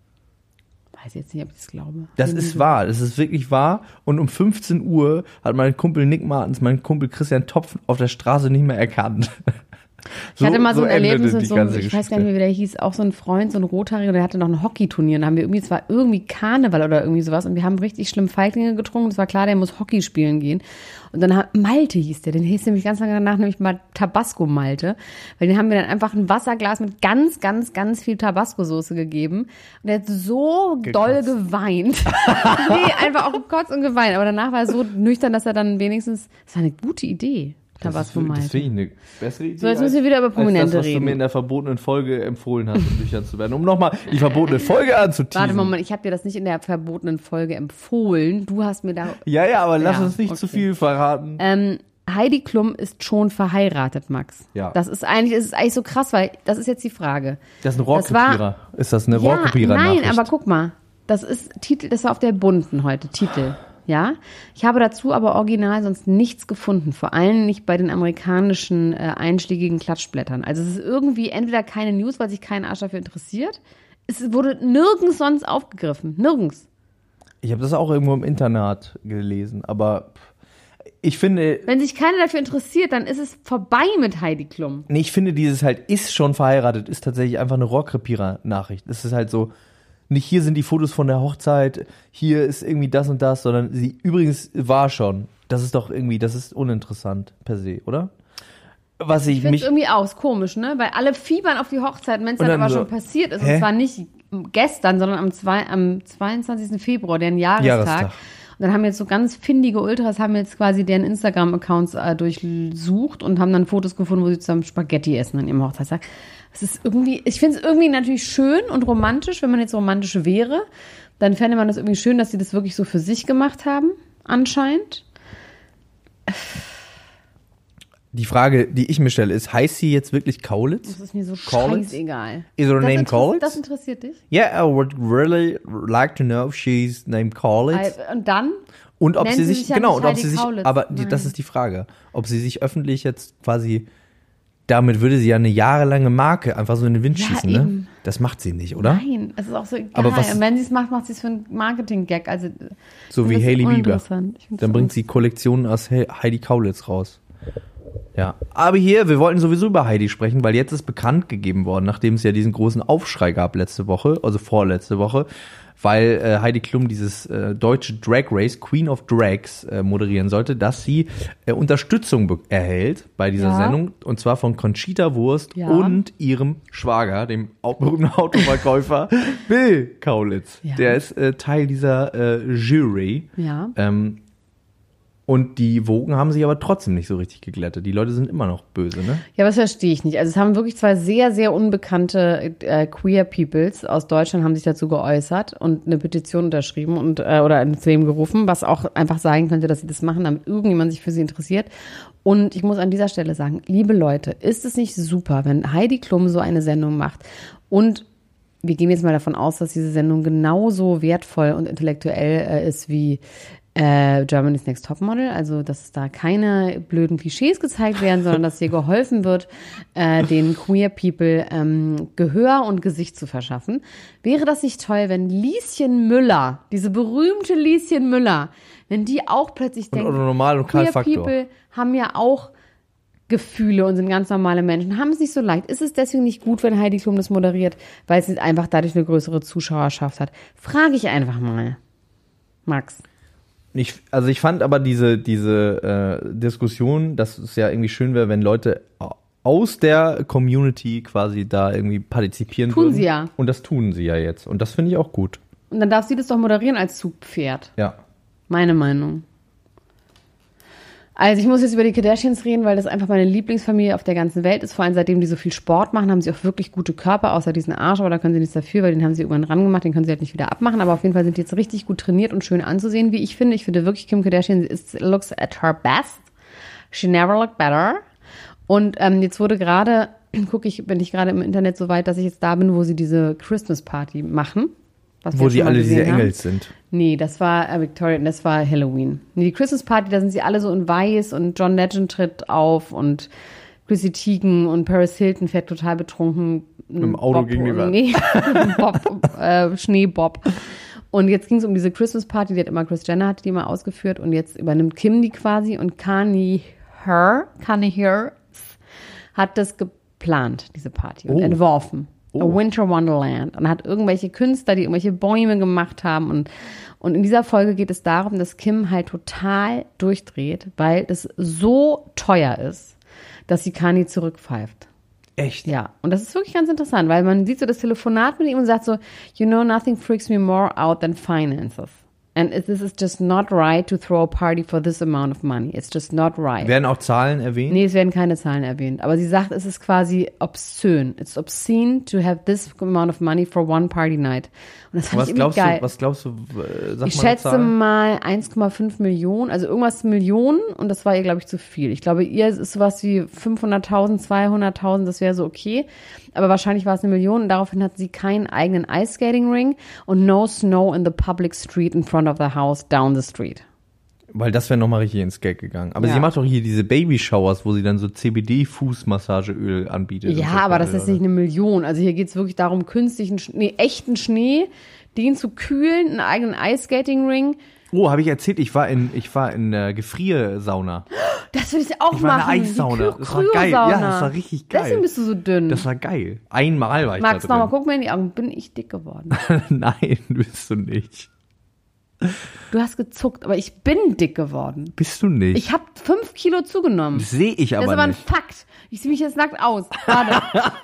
weiß jetzt nicht, ob ich das glaube. Das ist wahr, das ist wirklich wahr. Und um fünfzehn Uhr hat mein Kumpel Nick Martens, mein Kumpel Christian Topf auf der Straße nicht mehr erkannt. Ich hatte mal so, ein endete Erlebnis mit die so einem, ganze ich weiß Geschichte. gar nicht mehr, wie der hieß, auch so ein Freund, so ein Rothaariger, der hatte noch ein Hockeyturnier. Und da haben wir irgendwie, es war irgendwie Karneval oder irgendwie sowas. Und wir haben richtig schlimm Feiglinge getrunken. Es war klar, der muss Hockey spielen gehen. Und dann hat, Malte hieß der, den hieß nämlich ganz lange danach nämlich mal Tabasco Malte. Weil den haben wir dann einfach ein Wasserglas mit ganz, ganz, ganz viel Tabasco-Soße gegeben. Und der hat so doll geweint. Nee, einfach auch gekotzt und geweint. Aber danach war er so nüchtern, dass er dann wenigstens, das war eine gute Idee. Tabasco Das Malte. finde ich eine bessere Idee. So, jetzt müssen wir wieder über Prominente als das, was reden. du mir in der verbotenen Folge empfohlen hast, um nüchtern zu werden. Um nochmal die verbotene Folge anzuteasen. Warte mal, ich habe dir das nicht in der verbotenen Folge empfohlen. Du hast mir da. Ja, ja, aber lass Ja, uns nicht okay. zu viel verraten. Ähm, Heidi Klum ist schon verheiratet, Max. Ja. Das ist eigentlich, das ist eigentlich so krass, weil das ist jetzt die Frage. Das ist ein Das war- Rohrkrepierer. Ist das eine Ja, Rohrkrepierer? nein, aber guck mal, das ist Titel, das war auf der Bunten heute Titel. Ja, ich habe dazu aber original sonst nichts gefunden, vor allem nicht bei den amerikanischen äh, einschlägigen Klatschblättern. Also es ist irgendwie entweder keine News, weil sich kein Arsch dafür interessiert. Es wurde nirgends sonst aufgegriffen, nirgends. Ich habe das auch irgendwo im Internat gelesen, aber pff, ich finde, Wenn sich keiner dafür interessiert, dann ist es vorbei mit Heidi Klum. nee, ich finde dieses halt ist schon verheiratet, ist tatsächlich einfach eine Rohrkrepierer-Nachricht. Es ist halt so, nicht hier sind die Fotos von der Hochzeit, hier ist irgendwie das und das, sondern sie übrigens war schon. Das ist doch irgendwie, das ist uninteressant per se, oder? Was ich, Ich finde mich es irgendwie auch ist komisch, ne? Weil alle fiebern auf die Hochzeit, wenn es Und dann dann aber so, schon passiert ist. hä? Und zwar nicht gestern, sondern am, zwei, am zweiundzwanzigsten Februar, deren Jahrestag. Jahrestag. Und dann haben jetzt so ganz findige Ultras, haben jetzt quasi deren Instagram-Accounts äh, durchsucht und haben dann Fotos gefunden, wo sie zusammen Spaghetti essen an ihrem Hochzeitstag. Es ist irgendwie, ich finde es irgendwie natürlich schön und romantisch, wenn man jetzt romantisch wäre. Dann fände man das irgendwie schön, dass sie das wirklich so für sich gemacht haben, anscheinend. Die Frage, die ich mir stelle, ist, heißt sie jetzt wirklich Kaulitz? Das ist mir so Kaulitz? scheißegal. Is her Das name interess- Kaulitz? Das interessiert dich? Yeah, I would really like to know if she's named Kaulitz. Äh, Und dann? Und ob Nennen sie sie sich, sich ja genau, nicht und ob Heidi sie sich, Kaulitz. aber die, das Nein. ist die Frage, ob sie sich öffentlich jetzt quasi, damit würde sie ja eine jahrelange Marke einfach so in den Wind Ja, schießen, ne? eben. Das macht sie nicht, oder? Nein, es ist auch so egal. Aber was- Und wenn sie es macht, macht sie es für einen Marketing-Gag. Also, So ich wie find das Hailey Bieber. uninteressant. Ich find Dann das bringt sie Kollektionen aus He- Heidi Kaulitz raus. Ja, aber hier, wir wollten sowieso über Heidi sprechen, weil jetzt ist bekannt gegeben worden, nachdem es ja diesen großen Aufschrei gab letzte Woche, also vorletzte Woche, weil äh, Heidi Klum dieses äh, deutsche Drag Race, Queen of Drags, äh, moderieren sollte, dass sie äh, Unterstützung be- erhält bei dieser Ja. Sendung, und zwar von Conchita Wurst Ja. und ihrem Schwager, dem au- berühmten Autoverkäufer Bill Kaulitz. Ja. Der ist äh, Teil dieser äh, Jury. Ja. Ähm, und die Wogen haben sich aber trotzdem nicht so richtig geglättet. Die Leute sind immer noch böse, ne? Ja, aber das verstehe ich nicht. Also es haben wirklich zwei sehr, sehr unbekannte äh, Queer Peoples aus Deutschland haben sich dazu geäußert und eine Petition unterschrieben und äh, oder ins Leben gerufen, was auch einfach sagen könnte, dass sie das machen, damit irgendjemand sich für sie interessiert. Und ich muss an dieser Stelle sagen, liebe Leute, ist es nicht super, wenn Heidi Klum so eine Sendung macht und wir gehen jetzt mal davon aus, dass diese Sendung genauso wertvoll und intellektuell äh, ist wie äh, Germany's Next Topmodel, also dass da keine blöden Klischees gezeigt werden, sondern dass hier geholfen wird, äh, den Queer People ähm, Gehör und Gesicht zu verschaffen. Wäre das nicht toll, wenn Lieschen Müller, diese berühmte Lieschen Müller, wenn die auch plötzlich Und denkt, Otto Normal und Karl Queer Faktor. People haben ja auch Gefühle und sind ganz normale Menschen, haben es nicht so leicht. Ist es deswegen nicht gut, wenn Heidi Klum das moderiert, weil sie einfach dadurch eine größere Zuschauerschaft hat? Frage ich einfach mal. Max. Ich, also ich fand aber diese, diese äh, Diskussion, dass es ja irgendwie schön wäre, wenn Leute aus der Community quasi da irgendwie partizipieren Tun würden. sie ja. Und das tun sie ja jetzt. Und das finde ich auch gut. Und dann darf sie das doch moderieren als Zugpferd. Ja. Meine Meinung. Also ich muss jetzt über die Kardashians reden, weil das einfach meine Lieblingsfamilie auf der ganzen Welt ist. Vor allem seitdem die so viel Sport machen, haben sie auch wirklich gute Körper, außer diesen Arsch, aber da können sie nichts dafür, weil den haben sie irgendwann ran gemacht, den können sie halt nicht wieder abmachen. Aber auf jeden Fall sind die jetzt richtig gut trainiert und schön anzusehen, wie ich finde. Ich finde wirklich, Kim Kardashian is, looks at her best. She never looked better. Und ähm, jetzt wurde gerade, gucke ich, bin ich gerade im Internet so weit, dass ich jetzt da bin, wo sie diese Christmas Party machen. Was wir Wo jetzt die schon mal alle diese gesehen haben. Engels sind. Nee, das war äh, Victoria, das war Halloween. Nee, die Christmas Party, da sind sie alle so in weiß und John Legend tritt auf und Chrissy Teigen und Paris Hilton fährt total betrunken. Mit dem Auto gegen die Wand. Nee, Bob, äh, Schneebob. Und jetzt ging es um diese Christmas Party, die hat immer Kris Jenner, hat die immer ausgeführt und jetzt übernimmt Kim die quasi und Kanye Her, Kanye Her hat das geplant, diese Party, und Oh. entworfen. A Oh. Winter Wonderland. Und hat irgendwelche Künstler, die irgendwelche Bäume gemacht haben. Und, und in dieser Folge geht es darum, dass Kim halt total durchdreht, weil es so teuer ist, dass sie Kanye zurückpfeift. Echt? Ja, und das ist wirklich ganz interessant, weil man sieht so das Telefonat mit ihm und sagt so, you know, nothing freaks me more out than finances. And it- this is just not right to throw a party for this amount of money. It's just not right. Werden auch Zahlen erwähnt? Nee, es werden keine Zahlen erwähnt. Aber sie sagt, es ist quasi obszön. It's obscene to have this amount of money for one party night. Und das fand Was ich glaubst irgendwie geil. du, was glaubst du, äh, sag ich mal eine schätze Zahl? mal eins Komma fünf Millionen, also irgendwas Millionen, und das war ihr, glaube ich, zu viel. Ich glaube, ihr ist sowas wie fünfhunderttausend, zweihunderttausend, das wäre so okay. Aber wahrscheinlich war es eine Million und daraufhin hat sie keinen eigenen Ice-Skating-Ring und no snow in the public street in front of the house down the street. Weil das wäre nochmal richtig ins Gag gegangen. Aber Ja. sie macht doch hier diese Baby-Showers, wo sie dann so C B D-Fußmassageöl anbietet. und Ja, so aber das Teile, ist nicht oder? eine Million. Also hier geht es wirklich darum, künstlichen, Schnee, echten Schnee, den zu kühlen, einen eigenen Ice-Skating-Ring. Oh, habe ich erzählt, ich war in, ich war in der Gefriersauna. Das will ich auch Ich war in machen. der Eissauna. Die Das war geil. Ja, Kryosauna. das war richtig geil. Deswegen bist du so dünn. Das war geil. Einmal war ich Max, da nochmal, drin. guck mir in die Augen. Bin ich dick geworden? Nein, bist du nicht. Du hast gezuckt, aber ich bin dick geworden. Bist du nicht. Ich habe fünf Kilo zugenommen. Das sehe ich aber Das ist aber ein nicht. Fakt. Ich sehe mich jetzt nackt aus. Warte.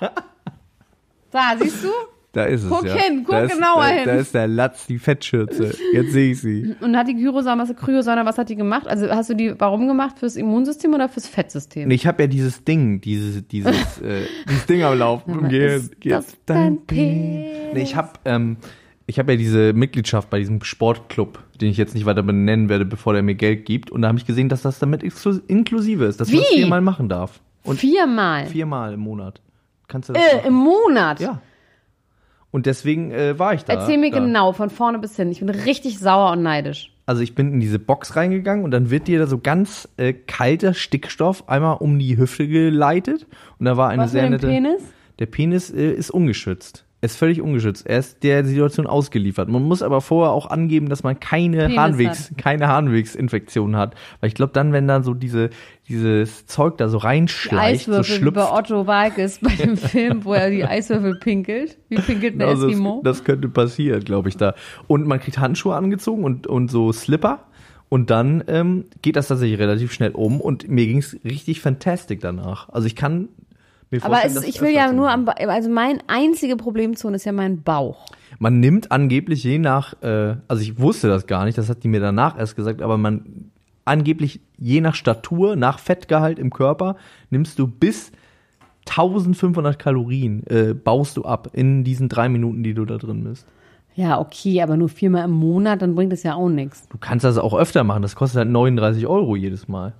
Da, siehst du? Da ist es, Guck ja. hin, guck da ist, genauer da, hin. Da ist der Latz, die Fettschürze. Jetzt sehe ich sie. Und hat die Kryosauna, was, Kryosauna, was hat die gemacht? Also hast du die, warum gemacht? Fürs Immunsystem oder fürs Fettsystem? Und ich habe ja dieses Ding, dieses, dieses, äh, dieses Ding am Laufen. Aber Geh- ist geh- das dein Penis? Nee, ich habe ähm, ich habe ja diese Mitgliedschaft bei diesem Sportclub, den ich jetzt nicht weiter benennen werde, bevor der mir Geld gibt. Und da habe ich gesehen, dass das damit exklu- inklusive ist, dass man das Wie? viermal machen darf. Und Viermal. viermal im Monat. Kannst du das Äh, machen? im Monat. Ja. Und deswegen äh, war ich da. Erzähl mir da. genau, von vorne bis hin. Ich bin richtig sauer und neidisch. Also ich bin in diese Box reingegangen und dann wird dir da so ganz äh, kalter Stickstoff einmal um die Hüfte geleitet. Und da war eine Was sehr mit dem nette. Penis? Der Penis äh, ist ungeschützt. Er ist völlig ungeschützt. Er ist der Situation ausgeliefert. Man muss aber vorher auch angeben, dass man keine Penis Harnwegs, keine Harnwegsinfektion hat. Weil ich glaube, dann, wenn da so diese, dieses Zeug da so Die reinschleicht, so Eiswürfel wie bei schlüpft. Otto Walkes bei dem Film, wo er die Eiswürfel pinkelt. Wie pinkelt ein Also Eskimo? das, das könnte passieren, glaube ich, da. Und man kriegt Handschuhe angezogen und, und so Slipper. Und dann ähm, geht das tatsächlich relativ schnell um. Und mir ging es richtig fantastisch danach. Also ich kann mir Aber vorstellen, es, dass ich will öfter ja zu nur machen. am, Ba- also mein einzige Problemzone ist ja mein Bauch. Man nimmt angeblich je nach, äh, also ich wusste das gar nicht, das hat die mir danach erst gesagt, aber man angeblich je nach Statur, nach Fettgehalt im Körper, nimmst du bis eintausendfünfhundert Kalorien, äh, baust du ab in diesen drei Minuten, die du da drin bist. Ja, okay, aber nur viermal im Monat, dann bringt das ja auch nichts. Du kannst das auch öfter machen, das kostet halt neununddreißig Euro jedes Mal.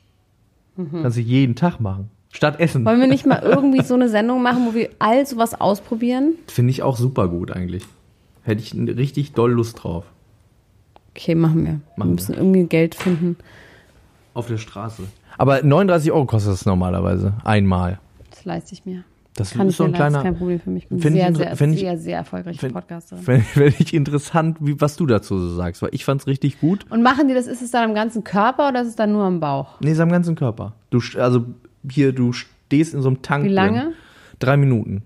Mhm. Kannst du jeden Tag machen. Statt Essen. Wollen wir nicht mal irgendwie so eine Sendung machen, wo wir all sowas ausprobieren? Finde ich auch super gut eigentlich. Hätte ich richtig doll Lust drauf. Okay, machen wir. Wir Machen müssen irgendwie Geld finden. Auf der Straße. Aber neununddreißig Euro kostet es normalerweise. Einmal. Das leiste ich mir. Das Kann ist ich so mir ein leisten, kleiner. kein Problem für mich. Ich bin Find ich sehr, inter- sehr, find ich- sehr, sehr erfolgreiche find- Podcasterin. Fände fänd ich interessant, wie, was du dazu so sagst, weil ich fand's richtig gut. Und machen die das, ist es dann am ganzen Körper oder ist es dann nur am Bauch? Nee, ist am ganzen Körper. Du, st- also hier, du stehst in so einem Tank. Wie lange? Drin. Drei Minuten.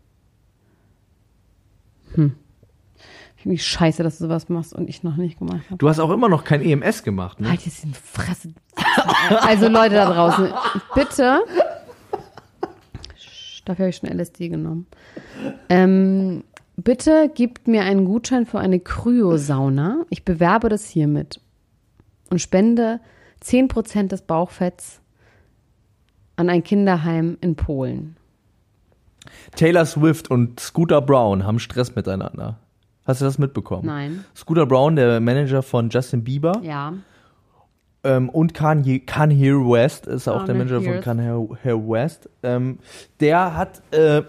Ich finde mich scheiße, dass du sowas machst und ich noch nicht gemacht habe. Du hast auch immer noch kein E M S gemacht, ne? Halt jetzt die Fresse. Also Leute da draußen, bitte. Dafür habe ich schon L S D genommen. Ähm, bitte gebt mir einen Gutschein für eine Kryosauna. Ich bewerbe das hiermit und spende zehn Prozent des Bauchfetts an ein Kinderheim in Polen. Taylor Swift und Scooter Brown haben Stress miteinander. Hast du das mitbekommen? Nein. Scooter Brown, der Manager von Justin Bieber, Ja. ähm, und Kanye, Kanye West ist auch der Kanye Manager von West. Kanye West. Ähm, der hat äh,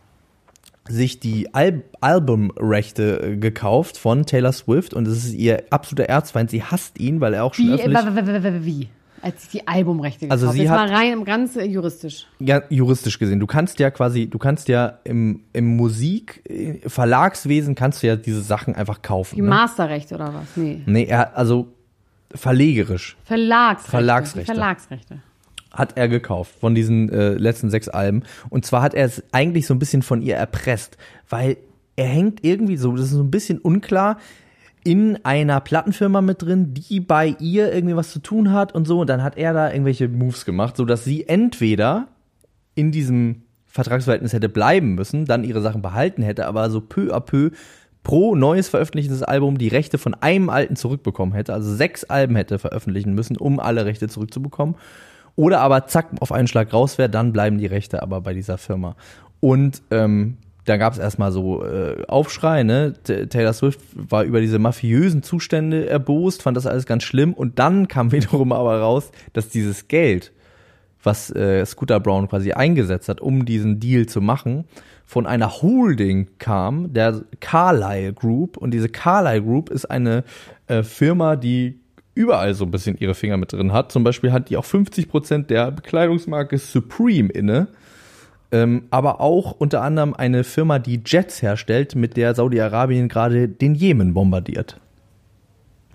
sich die Al- Albumrechte äh, gekauft von Taylor Swift und es ist ihr absoluter Erzfeind. Sie hasst ihn, weil er auch schon Wie? öffentlich... Äh, w- w- w- wie? Als ich die Albumrechte Also gekauft. sie Jetzt hat- mal rein im ganz äh, juristisch. Ja, juristisch gesehen. Du kannst ja quasi, du kannst ja im, im Musik, äh, Verlagswesen kannst du ja diese Sachen einfach kaufen. Die Ne? Masterrechte oder was? Nee. Nee, er, also verlegerisch Verlagsrechte. Verlagsrechte. Die Verlagsrechte. hat er gekauft von diesen äh, letzten sechs Alben. Und zwar hat er es eigentlich so ein bisschen von ihr erpresst, weil er hängt irgendwie so, das ist so ein bisschen unklar, in einer Plattenfirma mit drin, die bei ihr irgendwie was zu tun hat und so. Und dann hat er da irgendwelche Moves gemacht, sodass sie entweder in diesem Vertragsverhältnis hätte bleiben müssen, dann ihre Sachen behalten hätte, aber so peu à peu pro neues veröffentlichtes Album die Rechte von einem alten zurückbekommen hätte, also sechs Alben hätte veröffentlichen müssen, um alle Rechte zurückzubekommen. Oder aber zack, auf einen Schlag raus wäre, dann bleiben die Rechte aber bei dieser Firma. Und ähm, da gab es erstmal so äh, Aufschrei, ne? T- Taylor Swift war über diese mafiösen Zustände erbost, fand das alles ganz schlimm. Und dann kam wiederum aber raus, dass dieses Geld, was äh, Scooter Brown quasi eingesetzt hat, um diesen Deal zu machen, von einer Holding kam, der Carlyle Group. Und diese Carlyle Group ist eine äh, Firma, die überall so ein bisschen ihre Finger mit drin hat. Zum Beispiel hat die auch fünfzig Prozent der Bekleidungsmarke Supreme inne. Ähm, aber auch unter anderem eine Firma, die Jets herstellt, mit der Saudi-Arabien gerade den Jemen bombardiert.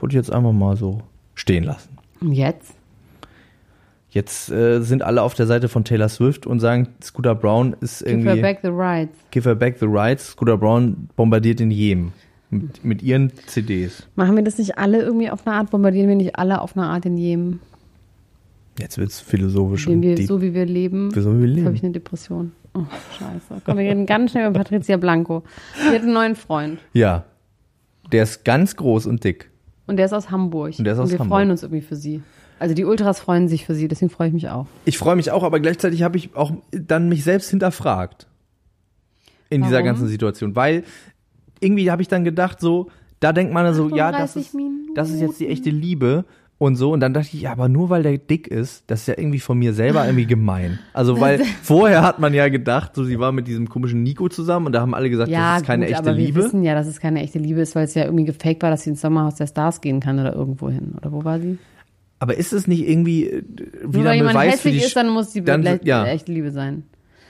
Wollte ich jetzt einfach mal so stehen lassen. Und jetzt? Jetzt äh, sind alle auf der Seite von Taylor Swift und sagen, Scooter Braun ist irgendwie... Give her back the rights. Give her back the rights. Scooter Braun bombardiert in Jemen. Mit, mit ihren C Ds. Machen wir das nicht alle irgendwie auf eine Art? Bombardieren wir nicht alle auf eine Art in Jemen? Jetzt wird's philosophisch. Indem und wir, deep. so wie wir leben, Für so wie wir habe leben. ich eine Depression. Oh, scheiße. Komm, wir reden ganz schnell über Patricia Blanco. Sie hat einen neuen Freund. Ja. Der ist ganz groß und dick. Und der ist aus Hamburg. Und der ist aus wir Hamburg. freuen uns irgendwie für sie. Also die Ultras freuen sich für sie, deswegen freue ich mich auch. Ich freue mich auch, aber gleichzeitig habe ich auch dann mich selbst hinterfragt. In dieser Warum? ganzen Situation. Weil irgendwie habe ich dann gedacht, so, da denkt man so, ja, das ist, Minuten. das ist jetzt die echte Liebe und so. Und dann dachte ich, ja, aber nur weil der dick ist, das ist ja irgendwie von mir selber irgendwie gemein. Also, weil vorher hat man ja gedacht, so, sie war mit diesem komischen Nico zusammen und da haben alle gesagt, Ja, das ist keine gut, echte aber Liebe. wir wissen ja, dass es keine echte Liebe ist, weil es ja irgendwie gefaked war, dass sie ins Sommerhaus der Stars gehen kann oder irgendwo hin. Oder wo war sie? Aber ist es nicht irgendwie äh, Nur wieder weil ein jemand Beweis für hässlich die ist, dann muss die dann- le- ja. echte Liebe sein.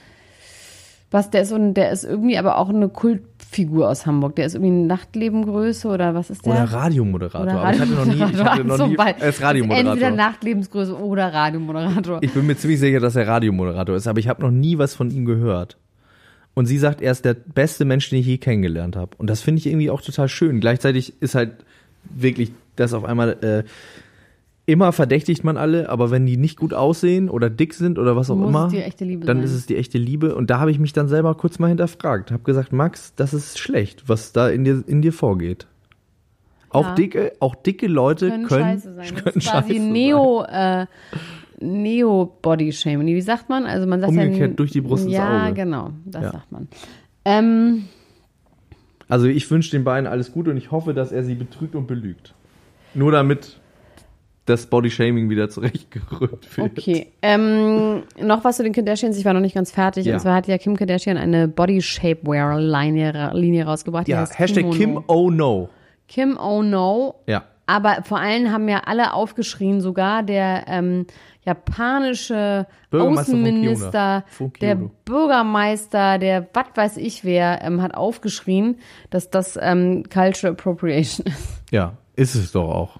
Was, der ist, so ein, der ist irgendwie aber auch eine Kultfigur aus Hamburg. Der ist irgendwie eine Nachtlebengröße oder was ist der? Oder Radiomoderator. Oder aber ich hatte noch nie, ich hatte noch So nie, weit. er ist Radiomoderator. Entweder Nachtlebensgröße oder Radiomoderator. Ich bin mir ziemlich sicher, dass er Radiomoderator ist, aber ich habe noch nie was von ihm gehört. Und sie sagt, er ist der beste Mensch, den ich je kennengelernt habe. Und das finde ich irgendwie auch total schön. Gleichzeitig ist halt wirklich das auf einmal, äh, immer verdächtigt man alle, aber wenn die nicht gut aussehen oder dick sind oder was auch Muss immer, es die echte Liebe dann sein. ist es die echte Liebe. Und da habe ich mich dann selber kurz mal hinterfragt. Habe gesagt, Max, das ist schlecht, was da in dir, in dir vorgeht. Auch Ja. dicke, auch dicke Leute Können, können, scheiße sein. Das können ist quasi scheiße sein. Neo, äh, Neo-Body-Shaming. Wie sagt man? Also man sagt Umgekehrt ja, durch die Brust ins Ja, Auge. genau. Das Ja. sagt man. Ähm, Also ich wünsche den beiden alles Gute und ich hoffe, dass er sie betrügt und belügt. Nur damit das Bodyshaming wieder zurechtgerückt wird. okay. Ähm, noch was zu den Kardashians. Ich war noch nicht ganz fertig. Ja. Und zwar hat ja Kim Kardashian eine Body-Shapewear-Linie Linie rausgebracht. Die Ja, heißt Hashtag Kimono. Kim Oh No. Kim Oh No. Ja. Aber vor allem haben ja alle aufgeschrien, sogar der ähm, japanische Bürgermeister von Außenminister, Kyoto. Von der Kyoto. Bürgermeister, der was weiß ich wer, ähm, hat aufgeschrien, dass das ähm, Cultural Appropriation ist. Ja, ist es doch auch.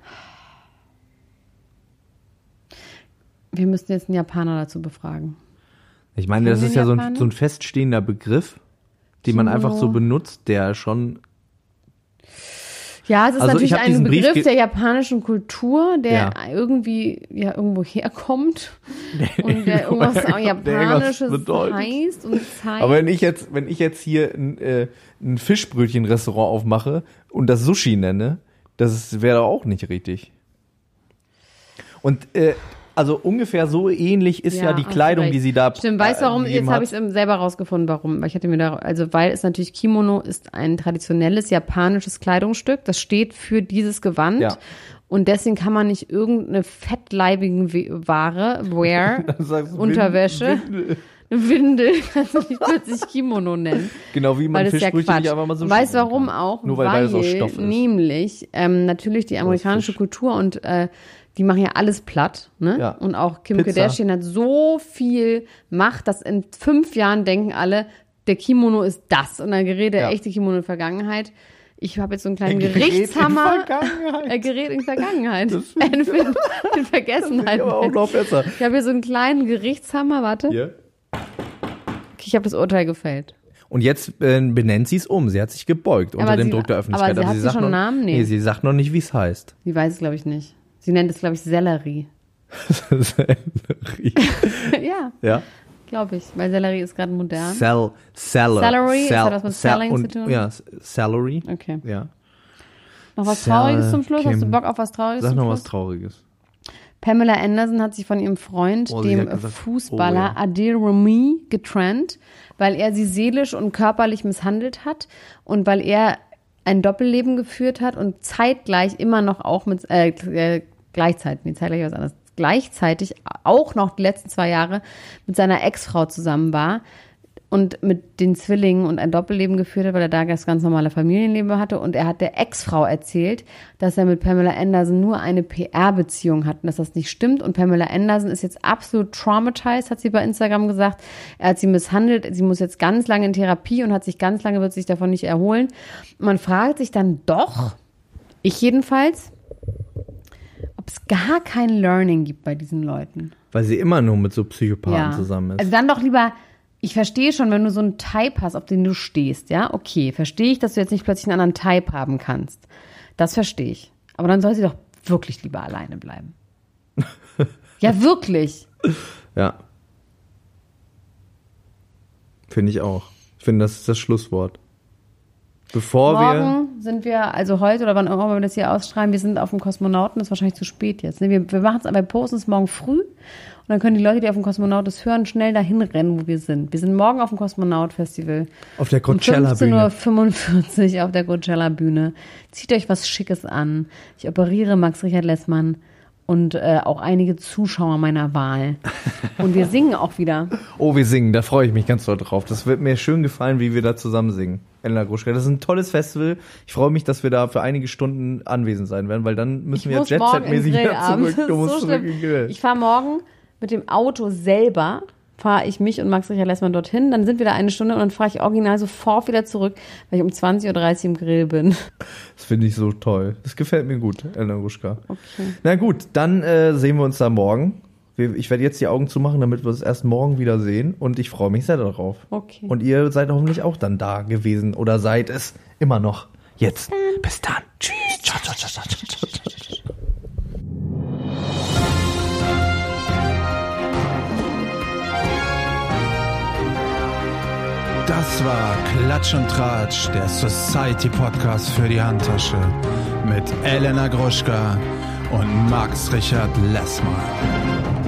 Wir müssten jetzt einen Japaner dazu befragen. Ich meine, das Kennen ist wir ja so ein, Japaner? so ein feststehender Begriff, den man Kimono. einfach so benutzt, der schon... Ja, es ist Also natürlich ich hab ein diesen Brief Begriff ge- der japanischen Kultur, der Ja. irgendwie ja irgendwo herkommt und der irgendwas Der irgendwas Japanisches bedeutet. heißt und zeigt. Aber wenn ich jetzt, wenn ich jetzt hier ein, äh, ein Fischbrötchen-Restaurant aufmache und das Sushi nenne, das wäre doch auch nicht richtig. Und äh, also ungefähr so ähnlich ist ja, die hast Kleidung, recht. die sie da Stimmt, weißt du warum? äh, Jetzt gegeben habe hat. ich es selber rausgefunden, warum. Weil ich hatte mir da, also weil es natürlich Kimono ist ein traditionelles japanisches Kleidungsstück. Das steht für dieses Gewand. Ja. Und deswegen kann man nicht irgendeine fettleibigen We- Ware, Wear, Dann sagst du Unterwäsche, Windel. eine Windel, kannst du nicht plötzlich Kimono nennen. Genau wie man Weil das ist ja Fischbrötchen Quatsch. nicht einfach mal so Weißt du nennen warum kann. auch? Nur weil, weil es aus Stoff ist. Nämlich ähm, natürlich die amerikanische Fisch. Kultur und äh, die machen ja alles platt. Ne? Ja. Und auch Kim Pizza. Kardashian hat so viel Macht, dass in fünf Jahren denken alle, der Kimono ist das. Und dann gerät der Ja. echte Kimono in Vergangenheit. Ich habe jetzt so einen kleinen Er gerät in Gerichtshammer. Vergangenheit. Er gerät in Vergangenheit. in, in, in Vergessenheit. Aber auch noch besser. Ich habe hier so einen kleinen Gerichtshammer. Warte. Hier. Ich habe das Urteil gefällt. Und jetzt äh, benennt sie es um. Sie hat sich gebeugt unter Aber dem sie- Druck der Öffentlichkeit. aber sie hat sie sagt schon noch, einen Namen? Nee. Nee, sie sagt noch nicht, wie es heißt. Sie weiß es, glaube ich, nicht. Sie nennt es, glaube ich, Sellerie. Ja, ja. glaube ich. Weil Sellerie ist gerade modern. Sell, seller, Salary? sell, Hat das mit sell Selling und, zu tun? Ja, Salary. Okay. Ja. Noch was Sell- Trauriges zum Schluss? Hast du Kim. Bock auf was Trauriges Sag zum noch Schluss? was Trauriges. Pamela Anderson hat sich von ihrem Freund, Oh, sie dem hat gesagt, Fußballer oh, ja. Adil Rami, getrennt, weil er sie seelisch und körperlich misshandelt hat und weil er ein Doppelleben geführt hat und zeitgleich immer noch auch mit, äh, äh gleichzeitig, nee, zeitgleich was anderes, gleichzeitig auch noch die letzten zwei Jahre mit seiner Ex-Frau zusammen war und mit den Zwillingen und ein Doppelleben geführt hat, weil er da das ganz normale Familienleben hatte. Und er hat der Ex-Frau erzählt, dass er mit Pamela Anderson nur eine P R-Beziehung hat und dass das nicht stimmt. Und Pamela Anderson ist jetzt absolut traumatized, hat sie bei Instagram gesagt. Er hat sie misshandelt, sie muss jetzt ganz lange in Therapie und hat sich ganz lange, wird sich davon nicht erholen. Und man fragt sich dann doch, Ich jedenfalls, ob es gar kein Learning gibt bei diesen Leuten. Weil sie immer nur mit so Psychopathen Ja. zusammen ist. Also dann doch lieber, ich verstehe schon, wenn du so einen Type hast, auf den du stehst, ja, okay, verstehe ich, dass du jetzt nicht plötzlich einen anderen Type haben kannst. Das verstehe ich. Aber dann soll sie doch wirklich lieber alleine bleiben. Ja, wirklich. Ja. Finde ich auch. Ich finde, das ist das Schlusswort. Bevor wir... Morgen sind wir, also heute oder wann auch immer wir das hier ausschreiben, wir sind auf dem Kosmonauten, das ist wahrscheinlich zu spät jetzt. Ne? Wir, wir machen es aber, wir posten es morgen früh und dann können die Leute, die auf dem Kosmonaut das hören, schnell dahin rennen, wo wir sind. Wir sind morgen auf dem Kosmonaut-Festival. Auf der Um fünfzehn Uhr Coachella-Bühne. fünfundvierzig auf der Coachella-Bühne. Zieht euch was Schickes an. Ich operiere Max Richard Lessmann und äh, auch einige Zuschauer meiner Wahl. Und wir singen auch wieder. Oh, wir singen, da freue ich mich ganz doll drauf. Das wird mir schön gefallen, wie wir da zusammen singen. Elena Gruschka. Das ist ein tolles Festival. Ich freue mich, dass wir da für einige Stunden anwesend sein werden, weil dann müssen wir muss morgen Jet-Set-mäßig in den wieder Grillabend. zurück. Du Das ist musst so zurück schlimm. in den Grill. Ich fahre morgen mit dem Auto selber, fahre ich mich und Max Richard Lessmann dorthin. Dann sind wir da eine Stunde und dann fahre ich original sofort wieder zurück, weil ich um zwanzig Uhr dreißig im Grill bin. Das finde ich so toll. Das gefällt mir gut, Elena Gruschka. Okay. Na gut, dann äh, sehen wir uns da morgen. Wir, ich werde jetzt die Augen zumachen, damit wir uns erst morgen wieder sehen. Und ich freue mich sehr darauf. Okay. Und ihr seid hoffentlich auch dann da gewesen oder seid es immer noch jetzt. Bis dann. Tschüss. Ciao, ciao, ciao, ciao, ciao, ciao. Das war Klatsch und Tratsch, der Society-Podcast für die Handtasche mit Elena Gruschka und Max Richard Lessmann.